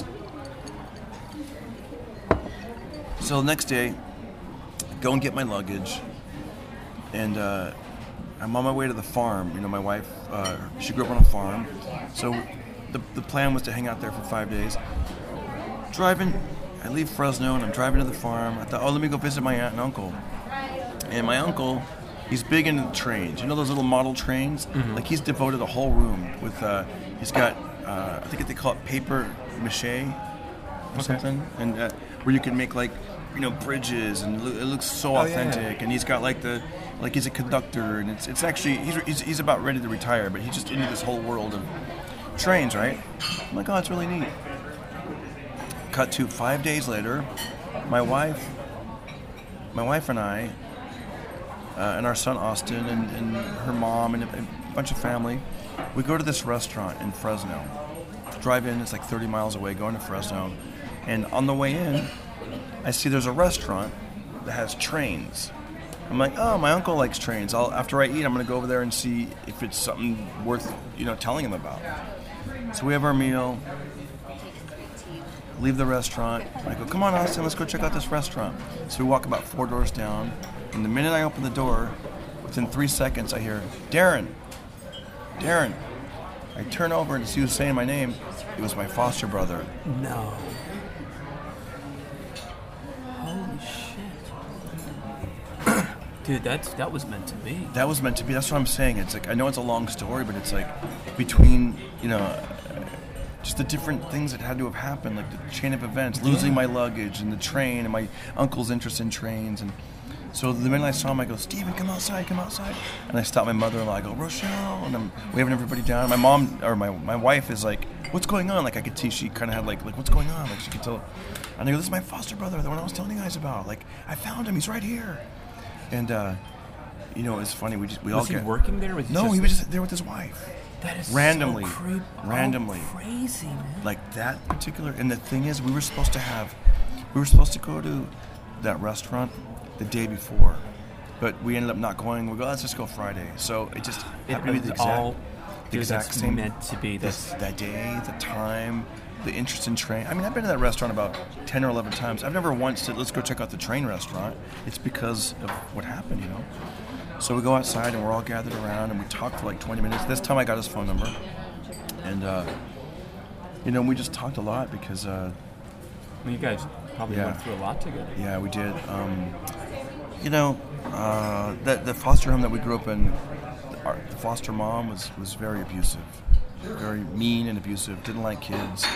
S2: so the next day, go and get my luggage, and uh, I'm on my way to the farm. You know, my wife, uh, she grew up on a farm, so the the plan was to hang out there for five days. Driving, I leave Fresno and I'm driving to the farm. I thought, oh, let me go visit my aunt and uncle. And my uncle, he's big into trains. You know those little model trains? Mm-hmm. Like he's devoted a whole room with. Uh, he's got. Uh, I think they call it paper mache or okay. something, and uh, where you can make like, you know, bridges, and it looks so authentic. Oh, yeah, yeah. And he's got like the, like he's a conductor, and it's it's actually he's, he's he's about ready to retire, but he's just into this whole world of trains, right? I'm like, oh, it's really neat. Cut to five days later, my wife, my wife and I, uh, and our son Austin, and, and her mom, and a, a bunch of family. We go to this restaurant in Fresno. Drive in, it's like thirty miles away, going to Fresno. And on the way in, I see there's a restaurant that has trains. I'm like, oh, my uncle likes trains. I'll, after I eat, I'm going to go over there and see if it's something worth, you know, telling him about. So we have our meal, leave the restaurant. I go, come on, Austin, let's go check out this restaurant. So we walk about four doors down. And the minute I open the door, within three seconds, I hear, Darren. Darren. I turn over and see who's saying my name. It was my foster brother.
S3: No. Holy shit. Dude, that's that was meant to be.
S2: That was meant to be. That's what I'm saying. It's like, I know it's a long story, but it's like between, you know, just the different things that had to have happened, like the chain of events, losing yeah. my luggage and the train and my uncle's interest in trains. And so the minute I saw him, I go, Steven, come outside, come outside. And I stop my mother-in-law. I go, Rochelle. And I'm waving everybody down. My mom, or my my wife is like, what's going on? Like I could see she kind of had like, like, what's going on? Like she could tell. And I go, this is my foster brother, the one I was telling you guys about. Like, I found him. He's right here. And, uh, you know, it's funny. We just we
S3: was
S2: all
S3: he
S2: get,
S3: working there? Was he
S2: no,
S3: just
S2: he was just there with his wife.
S3: That is
S2: randomly,
S3: so cre-
S2: randomly,
S3: oh, crazy, man.
S2: Like that particular. And the thing is, we were supposed to have, we were supposed to go to that restaurant the day before. But we ended up not going. We go, let's just go Friday. So it just
S3: it
S2: happened to be the exact,
S3: all,
S2: the
S3: dude,
S2: exact
S3: that's
S2: same.
S3: meant to be this
S2: that day, the time, the interest in train. I mean, I've been to that restaurant about ten or eleven times. I've never once said, let's go check out the train restaurant. It's because of what happened, you know. So we go outside and we're all gathered around and we talk for like twenty minutes. This time I got his phone number, and uh, you know, we just talked a lot because. Uh,
S3: well, you guys probably
S2: yeah.
S3: went through a lot together.
S2: Yeah, we did. Um, you know. Uh, the, the foster home that we grew up in, our, the foster mom was, was very abusive, very mean and abusive, didn't like kids,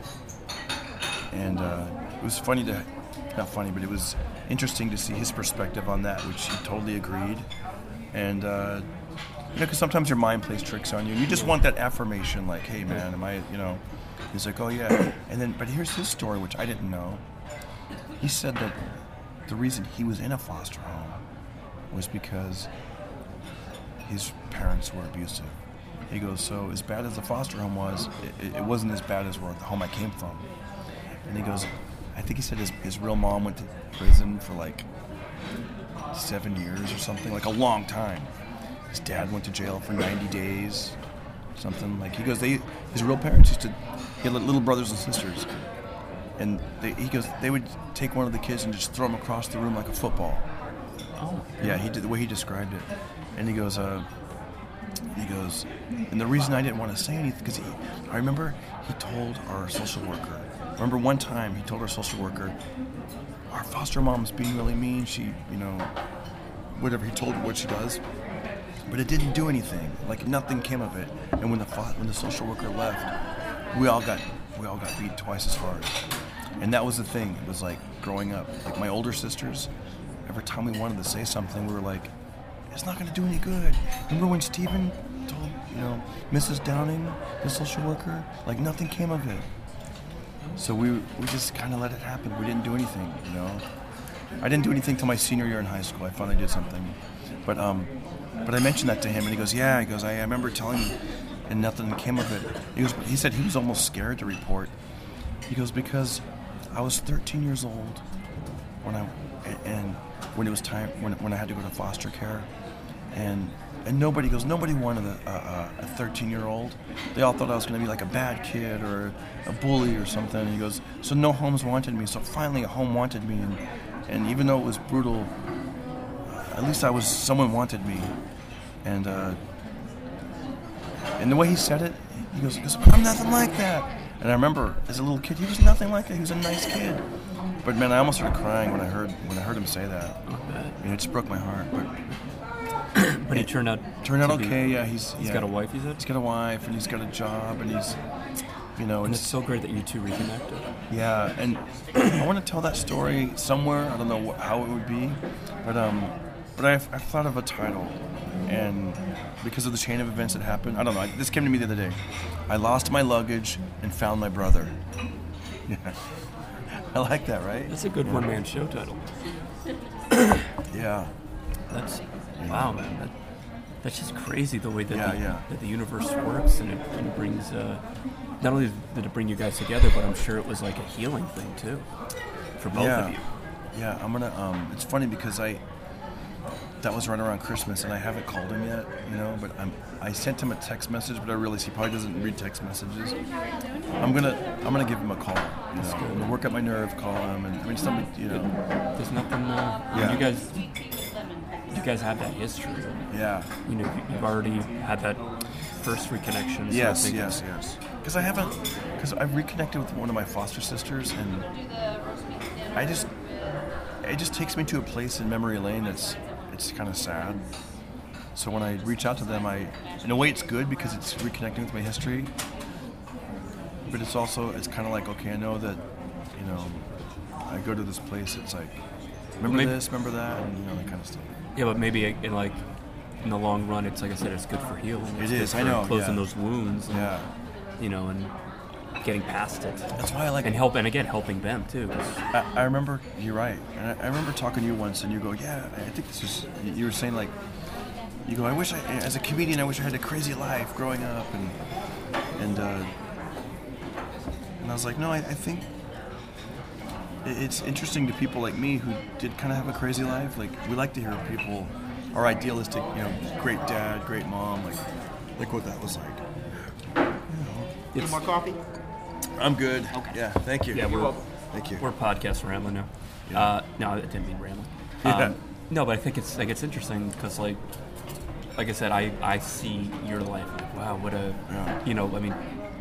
S2: and uh, it was funny to, not funny, but it was interesting to see his perspective on that, which he totally agreed, and uh, you know, because sometimes your mind plays tricks on you, and you just want that affirmation, like, hey man, am I, you know, he's like, oh yeah, and then, but here's his story, which I didn't know. He said that the reason he was in a foster home was because his parents were abusive. He goes, so as bad as the foster home was, it, it wasn't as bad as where the home I came from. And he goes, I think he said his, his real mom went to prison for like seven years or something, like a long time. His dad went to jail for ninety days, something. Like he goes, they his real parents used to, he had little brothers and sisters, and they, he goes, they would take one of the kids and just throw him across the room like a football.
S3: Oh.
S2: Yeah, he did the way he described it, and he goes, uh, he goes, and the reason I didn't want to say anything because he, I remember he told our social worker. Remember one time he told our social worker, our foster mom's being really mean. She, you know, whatever, he told her what she does, but it didn't do anything. Like, nothing came of it. And when the when the social worker left, we all got we all got beat twice as hard. And that was the thing. It was like growing up. Like my older sisters, every time we wanted to say something, we were like, it's not going to do any good. Remember when Stephen told, you know, Missus Downing, the social worker, like nothing came of it. So we we just kind of let it happen. We didn't do anything, you know. I didn't do anything till my senior year in high school. I finally did something. But um, but I mentioned that to him, and he goes, yeah. He goes, I, I remember telling you, and nothing came of it. He goes, he said he was almost scared to report. He goes, because I was thirteen years old when I and when it was time when when I had to go to foster care, and and nobody goes nobody wanted a a thirteen year old. They all thought I was going to be like a bad kid or a bully or something. And he goes, so no homes wanted me. So finally a home wanted me, and and even though it was brutal, at least I was someone wanted me, and uh, and the way he said it, he goes, he goes, I'm nothing like that. And I remember, as a little kid, he was nothing like that. He was a nice kid. But man, I almost started crying when I heard when I heard him say that. And it just broke my heart. But
S3: but it turned out
S2: turned out okay. Be, yeah, he's
S3: he's
S2: yeah.
S3: got a wife. He's
S2: He's got a wife, and he's got a job, and he's you know.
S3: And
S2: it's,
S3: it's so great that you two reconnected.
S2: Yeah, and I want to tell that story somewhere. I don't know how it would be, but um, but I've I've thought of a title. And because of the chain of events that happened, I don't know, I, this came to me the other day. I lost my luggage and found my brother. Yeah. I like that, right?
S3: That's a good yeah. one-man show title.
S2: Yeah.
S3: That's, wow, man. That, that's just crazy the way that,
S2: yeah,
S3: the,
S2: yeah.
S3: that the universe works, and it, and it brings, uh, not only did it bring you guys together, but I'm sure it was like a healing thing, too, for both
S2: yeah.
S3: of you.
S2: Yeah, I'm gonna, um, it's funny because I, that was right around Christmas, and I haven't called him yet, you know, but I'm, I sent him a text message, but I realize he probably doesn't read text messages. I'm gonna I'm gonna give him a call, you know. I'm gonna work up my nerve, call him, and I mean, something, you know.
S3: There's nothing, uh,
S2: yeah.
S3: you guys, you guys have that history.
S2: Yeah.
S3: You know, you've already had that first reconnection. So
S2: yes, yes, yes. Because I haven't, because I've reconnected with one of my foster sisters, and I just, it just takes me to a place in memory lane that's, it's kind of sad. So when I reach out to them, I, in a way, it's good because it's reconnecting with my history. But it's also, it's kind of like, okay, I know that, you know, I go to this place. It's like, remember maybe, this, remember that, and you know, that kind of stuff.
S3: Yeah, but maybe in like, in the long run, it's like I said, it's good for healing. It's
S2: it is.
S3: I
S2: know.
S3: Closing
S2: yeah.
S3: those wounds. And,
S2: yeah.
S3: You know, and getting past it.
S2: That's why I like
S3: and help, and again, helping them too.
S2: I, I remember you're right, and I, I remember talking to you once, and you go, yeah, I think this was. You were saying like, you go, I wish I, as a comedian, I wish I had a crazy life growing up, and and uh, and I was like, no, I, I think it's interesting to people like me who did kind of have a crazy life. Like we like to hear people are idealistic, you know, great dad, great mom, like like what that was like.
S4: You know, more coffee?
S2: I'm good.
S4: Okay.
S2: Yeah, thank you.
S3: Yeah, we're
S2: thank you.
S3: We're podcast rambling now.
S2: Yeah.
S3: Uh, no, I didn't mean rambling.
S2: Yeah.
S3: Um, no, but I think it's like it's interesting because like like I said, I, I see your life. Like, wow, what a
S2: yeah.
S3: you know. I mean,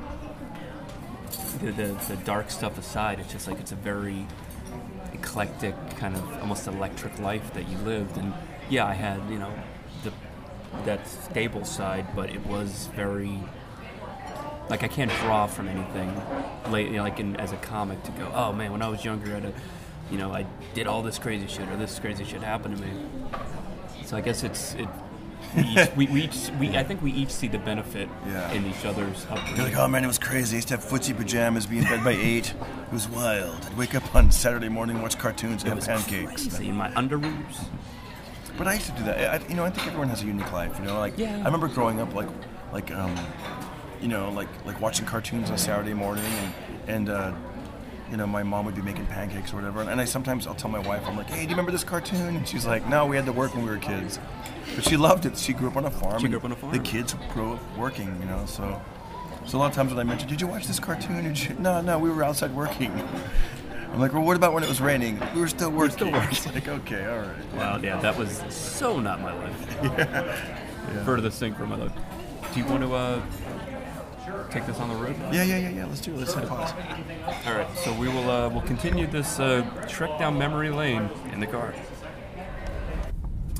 S3: the, the the dark stuff aside, it's just like it's a very eclectic kind of almost electric life that you lived. And yeah, I had you know the that stable side, but it was very like I can't draw from anything late, you know, like in, as a comic to go, oh man, when I was younger, I had a, you know, I did all this crazy shit or this crazy shit happened to me. So I guess it's it. We each, we, we, each, we I think we each see the benefit
S2: yeah.
S3: in each other's upbringing.
S2: You're like, oh man, it was crazy. I used to have footsie pajamas, be in bed by eight. It was wild. I'd wake up on Saturday morning, watch cartoons, and have pancakes.
S3: Crazy in my underoos.
S2: But I used to do that. I, you know, I think everyone has a unique life. You know, like
S3: yeah.
S2: I remember growing up, like, like, um, you know, like, like watching cartoons on Saturday morning, and and. Uh, You know, my mom would be making pancakes or whatever, and I sometimes I'll tell my wife, I'm like, "Hey, do you remember this cartoon?" And she's like, "No, we had to work when we were kids." But she loved it. She grew up on a farm.
S3: She grew up on a farm.
S2: The kids grew up working, you know. So, so a lot of times when I mention, "Did you watch this cartoon?" Did you? No, no, we were outside working. I'm like, "Well, what about when it was raining?" We were still working.
S3: We're still working.
S2: It's like, okay, all right.
S3: Wow, yeah, that was so not my life.
S2: yeah. yeah.
S3: Furthest thing from my life. Do you want to uh, take this on the road?
S2: Yeah, yeah, yeah, yeah. Let's do it. Let's hit pause.
S3: All right, so we will uh, we'll continue this uh, trek down memory lane in the car.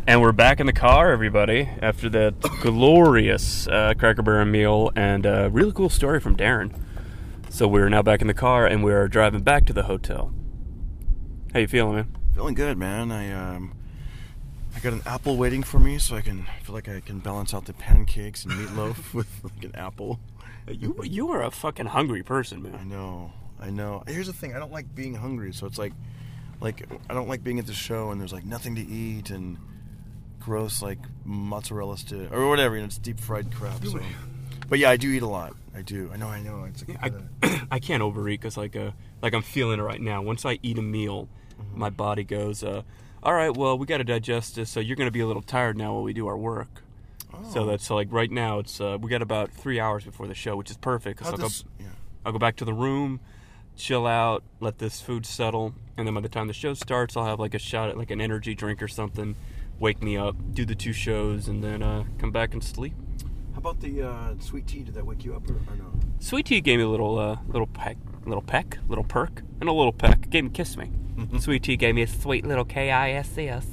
S3: And we're back in the car, everybody, after that glorious uh, Cracker Barrel meal and a really cool story from Darren. So we're now back in the car, and we're driving back to the hotel. How you feeling, man?
S2: Feeling good, man. I um, I got an apple waiting for me, so I can I feel like I can balance out the pancakes and meatloaf with like an apple.
S3: You you are a fucking hungry person, man.
S2: I know, I know. Here's the thing: I don't like being hungry, so it's like, like I don't like being at the show and there's like nothing to eat and gross like mozzarella stick or whatever. You know, it's deep fried crap. So. But yeah, I do eat a lot. I do. I know. I know. It's like
S3: I, I can't overeat because like uh like I'm feeling it right now. Once I eat a meal, mm-hmm. my body goes, uh, all right, well we got to digest this, so you're going to be a little tired now while we do our work. Oh. So that's so like right now it's uh, we got about three hours before the show, which is perfect. Cause I'll
S2: this,
S3: go
S2: yeah.
S3: I'll go back to the room, chill out, let this food settle, and then by the time the show starts, I'll have like a shot at like an energy drink or something, wake me up, do the two shows, and then uh, come back and sleep.
S2: How about the uh, sweet tea? Did that wake you up or, or no?
S3: Sweet tea gave me a little, uh, little peck, little peck, little perk, and a little peck. Gave me kiss me. Mm-hmm. Sweet tea gave me a sweet little K I S S.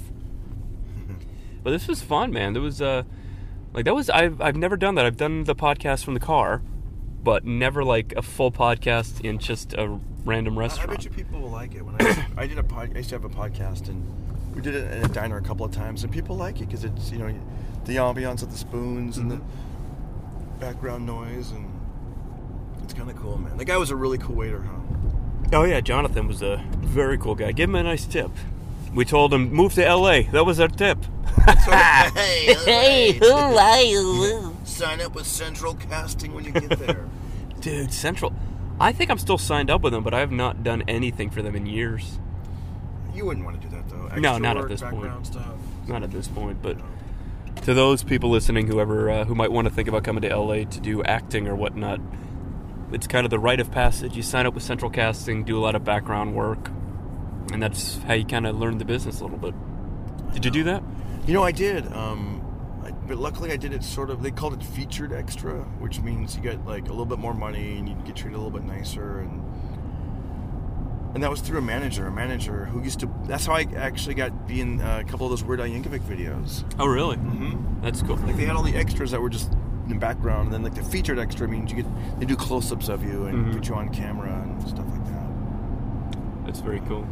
S3: But this was fun, man. There was, uh, like that was I've I've never done that. I've done the podcast from the car, but never like a full podcast in just a random restaurant.
S2: I bet you people will like it. When I I did a pod, I used to have a podcast and we did it in a diner a couple of times, and people like it because it's you know the ambiance of the spoons mm-hmm. and the background noise, and it's kind of cool, man. The guy was a really cool waiter, huh?
S3: Oh yeah, Jonathan was a very cool guy. Give him a nice tip. We told him move to L A. That was our tip.
S2: hey,
S5: hey, who are you?
S2: Sign up with Central Casting when you get there.
S3: Dude, Central. I think I'm still signed up with them, but I have not done anything for them in years.
S2: You wouldn't want to do that though. Extra
S3: no, not
S2: work,
S3: at this
S2: background
S3: point.
S2: Stuff.
S3: Not at this point, but. No. To those people listening, whoever uh, who might want to think about coming to L A to do acting or whatnot, it's kind of the rite of passage. You sign up with Central Casting, do a lot of background work, and that's how you kind of learn the business a little bit. Did you do that?
S2: You know, I did. Um, I, but luckily, I did it sort of. They called it featured extra, which means you get like a little bit more money and you get treated a little bit nicer, and and that was through a manager, a manager who used to. That's how I actually got being uh, a couple of those Weird Al Yankovic videos.
S3: Oh, really?
S2: Mm-hmm.
S3: That's cool.
S2: Like they had all the extras that were just in the background, and then like the featured extra means you get they do close-ups of you and mm-hmm. put you on camera and stuff like that.
S3: That's very cool.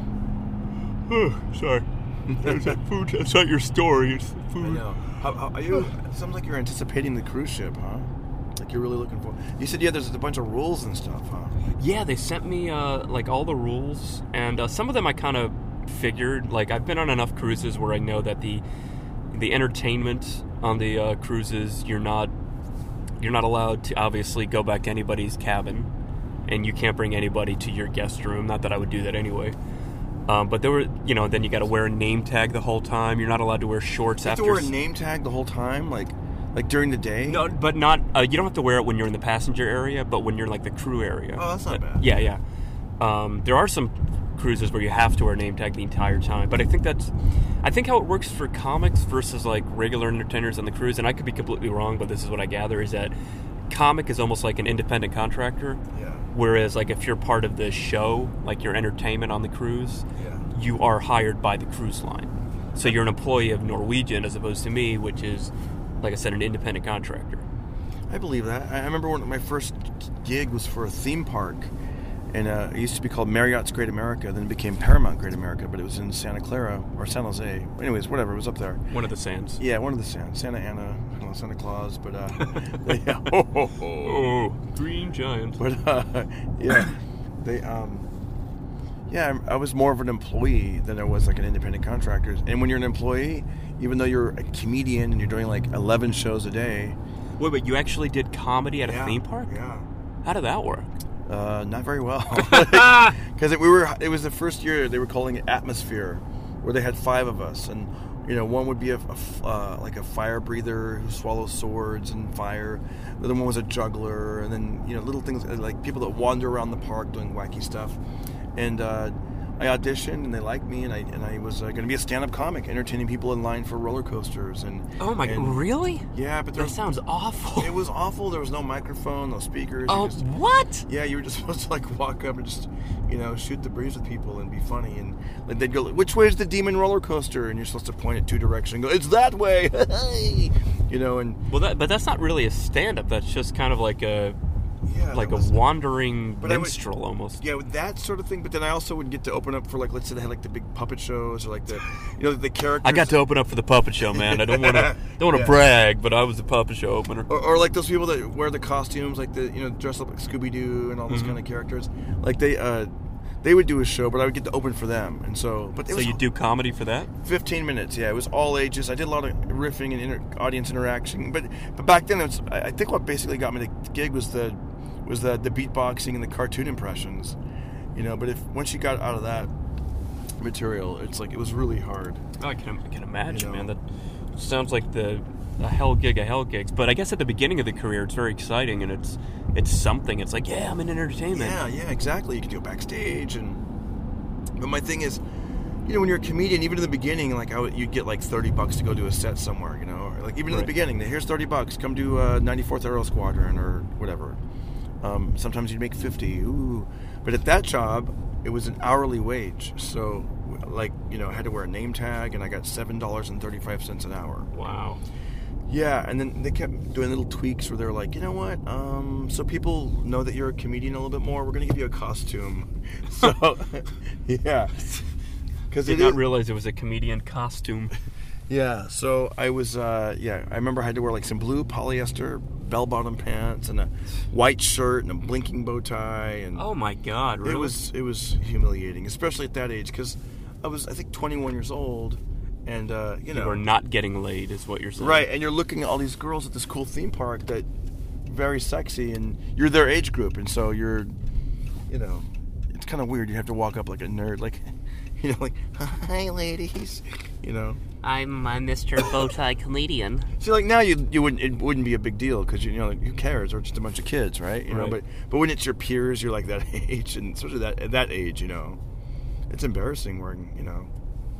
S3: Oh, sorry. That's that food. That's not your story. It's the food.
S2: I know. How, how, are you? It sounds like you're anticipating the cruise ship, huh? Like you're really looking for. You said yeah, there's a bunch of rules and stuff, huh?
S3: Yeah, they sent me uh, like all the rules, and uh, some of them I kind of figured. Like I've been on enough cruises where I know that the the entertainment on the uh, cruises, you're not you're not allowed to obviously go back to anybody's cabin, and you can't bring anybody to your guest room. Not that I would do that anyway. Um, but there were, you know, then you got to wear a name tag the whole time. You're not allowed to wear shorts
S2: you
S3: after.
S2: You have to wear a name tag the whole time, like, like during the day.
S3: No, but not. Uh, you don't have to wear it when you're in the passenger area, but when you're in like the crew area.
S2: Oh, that's not
S3: uh,
S2: bad.
S3: Yeah, yeah. Um, there are some cruises where you have to wear a name tag the entire time, but I think that's, I think how it works for comics versus like regular entertainers on the cruise, and I could be completely wrong, but this is what I gather is that comic is almost like an independent contractor.
S2: Yeah.
S3: Whereas like if you're part of the show, like your entertainment on the cruise.
S2: Yeah.
S3: You are hired by the cruise line. So you're an employee of Norwegian as opposed to me, which is, like I said, an independent contractor.
S2: I believe that. I remember when my first gig was for a theme park, and uh, it used to be called Marriott's Great America, then it became Paramount Great America, but it was in Santa Clara, or San Jose. Anyways, whatever, it was up there.
S3: One of the sands.
S2: Yeah, one of the sands. Santa Ana, I don't know, Santa Claus, but, uh, yeah. Oh, oh, oh.
S3: oh, Green Giant.
S2: But, uh, yeah, they, um, yeah, I was more of an employee than I was like an independent contractor. And when you're an employee, even though you're a comedian and you're doing like eleven shows a day.
S3: Wait, wait, you actually did comedy at
S2: yeah,
S3: a theme park?
S2: Yeah.
S3: How did that work?
S2: Uh, not very well. Because it, we were, it was the first year they were calling it Atmosphere, where they had five of us. And, you know, one would be a, a uh, like a fire breather who swallows swords and fire. The other one was a juggler. And then, you know, little things like people that wander around the park doing wacky stuff. And uh, I auditioned and they liked me, and I and I was uh, going to be a stand-up comic, entertaining people in line for roller coasters. And
S3: Oh my,
S2: and,
S3: really?
S2: Yeah, but there,
S3: That sounds awful.
S2: it was awful. There was no microphone, no speakers.
S3: Oh,
S2: You just,
S3: what?
S2: yeah, you were just supposed to like walk up and just, you know, shoot the breeze with people and be funny. And like, they'd go, "Which way is the demon roller coaster?" And you're supposed to point it two directions and go, "It's that way." You know, and
S3: Well, that, but that's not really a stand-up. That's just kind of like a
S2: yeah,
S3: like
S2: that
S3: a
S2: was-
S3: wandering
S2: But I would-
S3: minstrel almost.
S2: Yeah, with that sort of thing. But then I also would get to open up for like, let's say they had like the big puppet shows or like the, you know, the characters.
S3: I got to open up for the puppet show, man. I don't want to don't want to
S2: Yeah.
S3: brag, but I was the puppet show opener.
S2: Or, or like those people that wear the costumes, like the, you know, dress up like Scooby Doo and all those
S3: Mm-hmm.
S2: kind of characters. Like they, uh, they would do a show, but I would get to open for them, and so. But it
S3: So
S2: was
S3: you do comedy for that?
S2: fifteen minutes, yeah. It was all ages. I did a lot of riffing and inter- audience interaction, but but back then it was. I I think what basically got me the gig was the was the the beatboxing and the cartoon impressions, you know. But if once you got out of that material, it's like it was really hard.
S3: Oh, I can, I can imagine,
S2: You know.
S3: man. That sounds like the a hell gig of hell gigs. But I guess at the beginning of the career, it's very exciting and it's it's something. It's like, yeah, I'm in entertainment.
S2: Yeah, yeah, exactly. You can go backstage, and but my thing is, you know, when you're a comedian, even in the beginning, like I would, you'd get like thirty bucks to go do a set somewhere, you know, or like even in
S3: Right.
S2: the beginning, here's thirty bucks, come do uh, ninety-fourth Aero Squadron or whatever. Um, sometimes you'd make fifty, ooh, but at that job, it was an hourly wage, so like you know, I had to wear a name tag, and I got seven dollars and thirty-five cents an hour.
S3: Wow.
S2: Yeah, and then they kept doing little tweaks where they were like, you know what? Um, so people know that you're a comedian a little bit more. We're gonna give you a costume. So, yeah, because
S3: Did not realize it was a comedian costume.
S2: Yeah, so I was, uh, yeah, I remember I had to wear like some blue polyester bell-bottom pants and a white shirt and a blinking bow tie, and
S3: Oh my God! Really?
S2: it was it was humiliating, especially at that age, because I was I think twenty-one years old, and uh, you know,
S3: You are not getting laid, is what you're saying.
S2: right, and you're looking at all these girls at this cool theme park that very sexy, and you're their age group, and so you're, you know, it's kind of weird. You have to walk up like a nerd, like, you know, like, hi, ladies, you know.
S5: I'm uh, Mister Bowtie Comedian.
S2: See, like now you you wouldn't it wouldn't be a big deal because you know like, who cares? We're just a bunch of kids, right? You know,
S3: Right.
S2: but but when it's your peers, you're like that age, and especially that at that age, you know, it's embarrassing wearing you know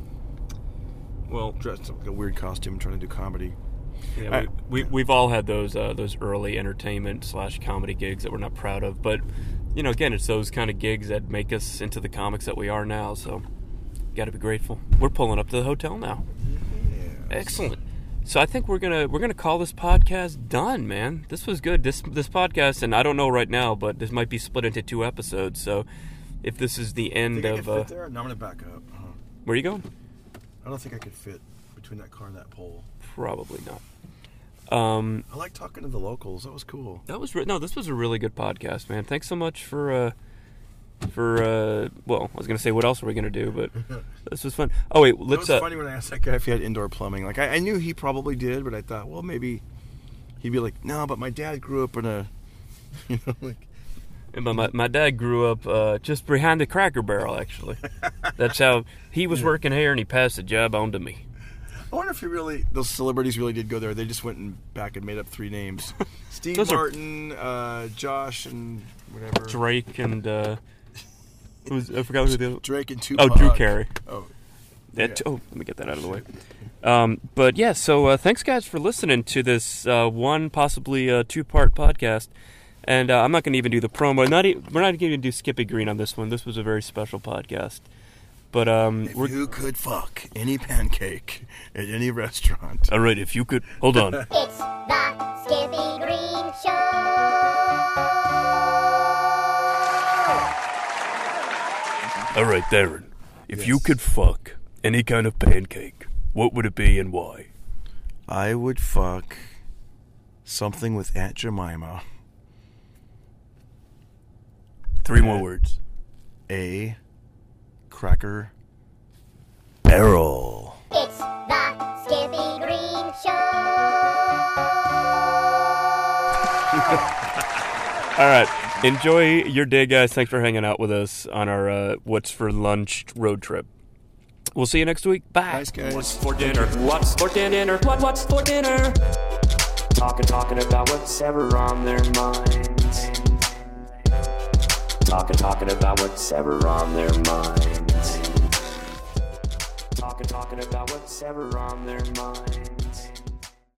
S3: Well,
S2: dressed up like a weird costume trying to do comedy.
S3: yeah,
S2: I-
S3: we, we we've all had those uh, those early entertainment slash comedy gigs that we're not proud of, but you know, again, it's those kind of gigs that make us into the comics that we are now. So, got to be grateful. We're pulling up to the hotel now. Excellent. So I think we're gonna we're gonna call this podcast done, man. This was good. This this podcast, and I don't know right now, but this might be split into two episodes. So if this is the end
S2: Think I
S3: of
S2: could
S3: uh,
S2: fit there? No, I'm gonna back up. Uh-huh.
S3: where are you going?
S2: I don't think I could fit between that car and that pole.
S3: Probably not. Um,
S2: I like talking to the locals. That was cool.
S3: that was re- no. This was a really good podcast, man. Thanks so much for uh, for uh, well, I was gonna say what else were we gonna do, but this was fun. Oh wait,
S2: It
S3: let's.
S2: was
S3: Uh,
S2: funny when I asked that guy if he had indoor plumbing. Like I, I knew he probably did, but I thought, well, maybe he'd be like, no, but my dad grew up in a, you know, like.
S3: My, my, my dad grew up uh, just behind the Cracker Barrel, actually. That's how he was working here, and he passed the job on to me.
S2: I wonder if he really, those celebrities really did go there. They just went and back and made up three names: Steve
S3: Those are-
S2: Martin, uh, Josh, and whatever.
S3: Drake and uh, who was, I forgot who the other.
S2: Drake and
S3: Oh,
S2: Tupac.
S3: Drew Carey.
S2: Oh,
S3: That,
S2: yeah.
S3: oh, let me get that out of the way. Um, but yeah, so uh, thanks guys for listening to this uh, one, possibly uh, two-part podcast. And uh, I'm not going to even do the promo. Not e- we're not going to do Skippy Green on this one. This was a very special podcast. But um,
S2: If
S3: we're
S2: you could fuck any pancake at any restaurant.
S3: all right. If you could hold on.
S6: It's the Skippy Green Show.
S3: All right, Darren. If you
S2: Yes.
S3: could fuck any kind of pancake, what would it be and why?
S2: I would fuck something with Aunt Jemima.
S3: Three more words.
S2: A Cracker Barrel.
S6: It's the Skippy Green Show.
S3: All right. Enjoy your day, guys. Thanks for hanging out with us on our uh, What's for Lunch road trip. We'll see you next week. Bye.
S2: Nice guys.
S1: What's for dinner? What's for dinner? What, what's for dinner? Talking, talking about what's ever on their minds. Talking, talking about what's ever on their minds. what's ever on their mind.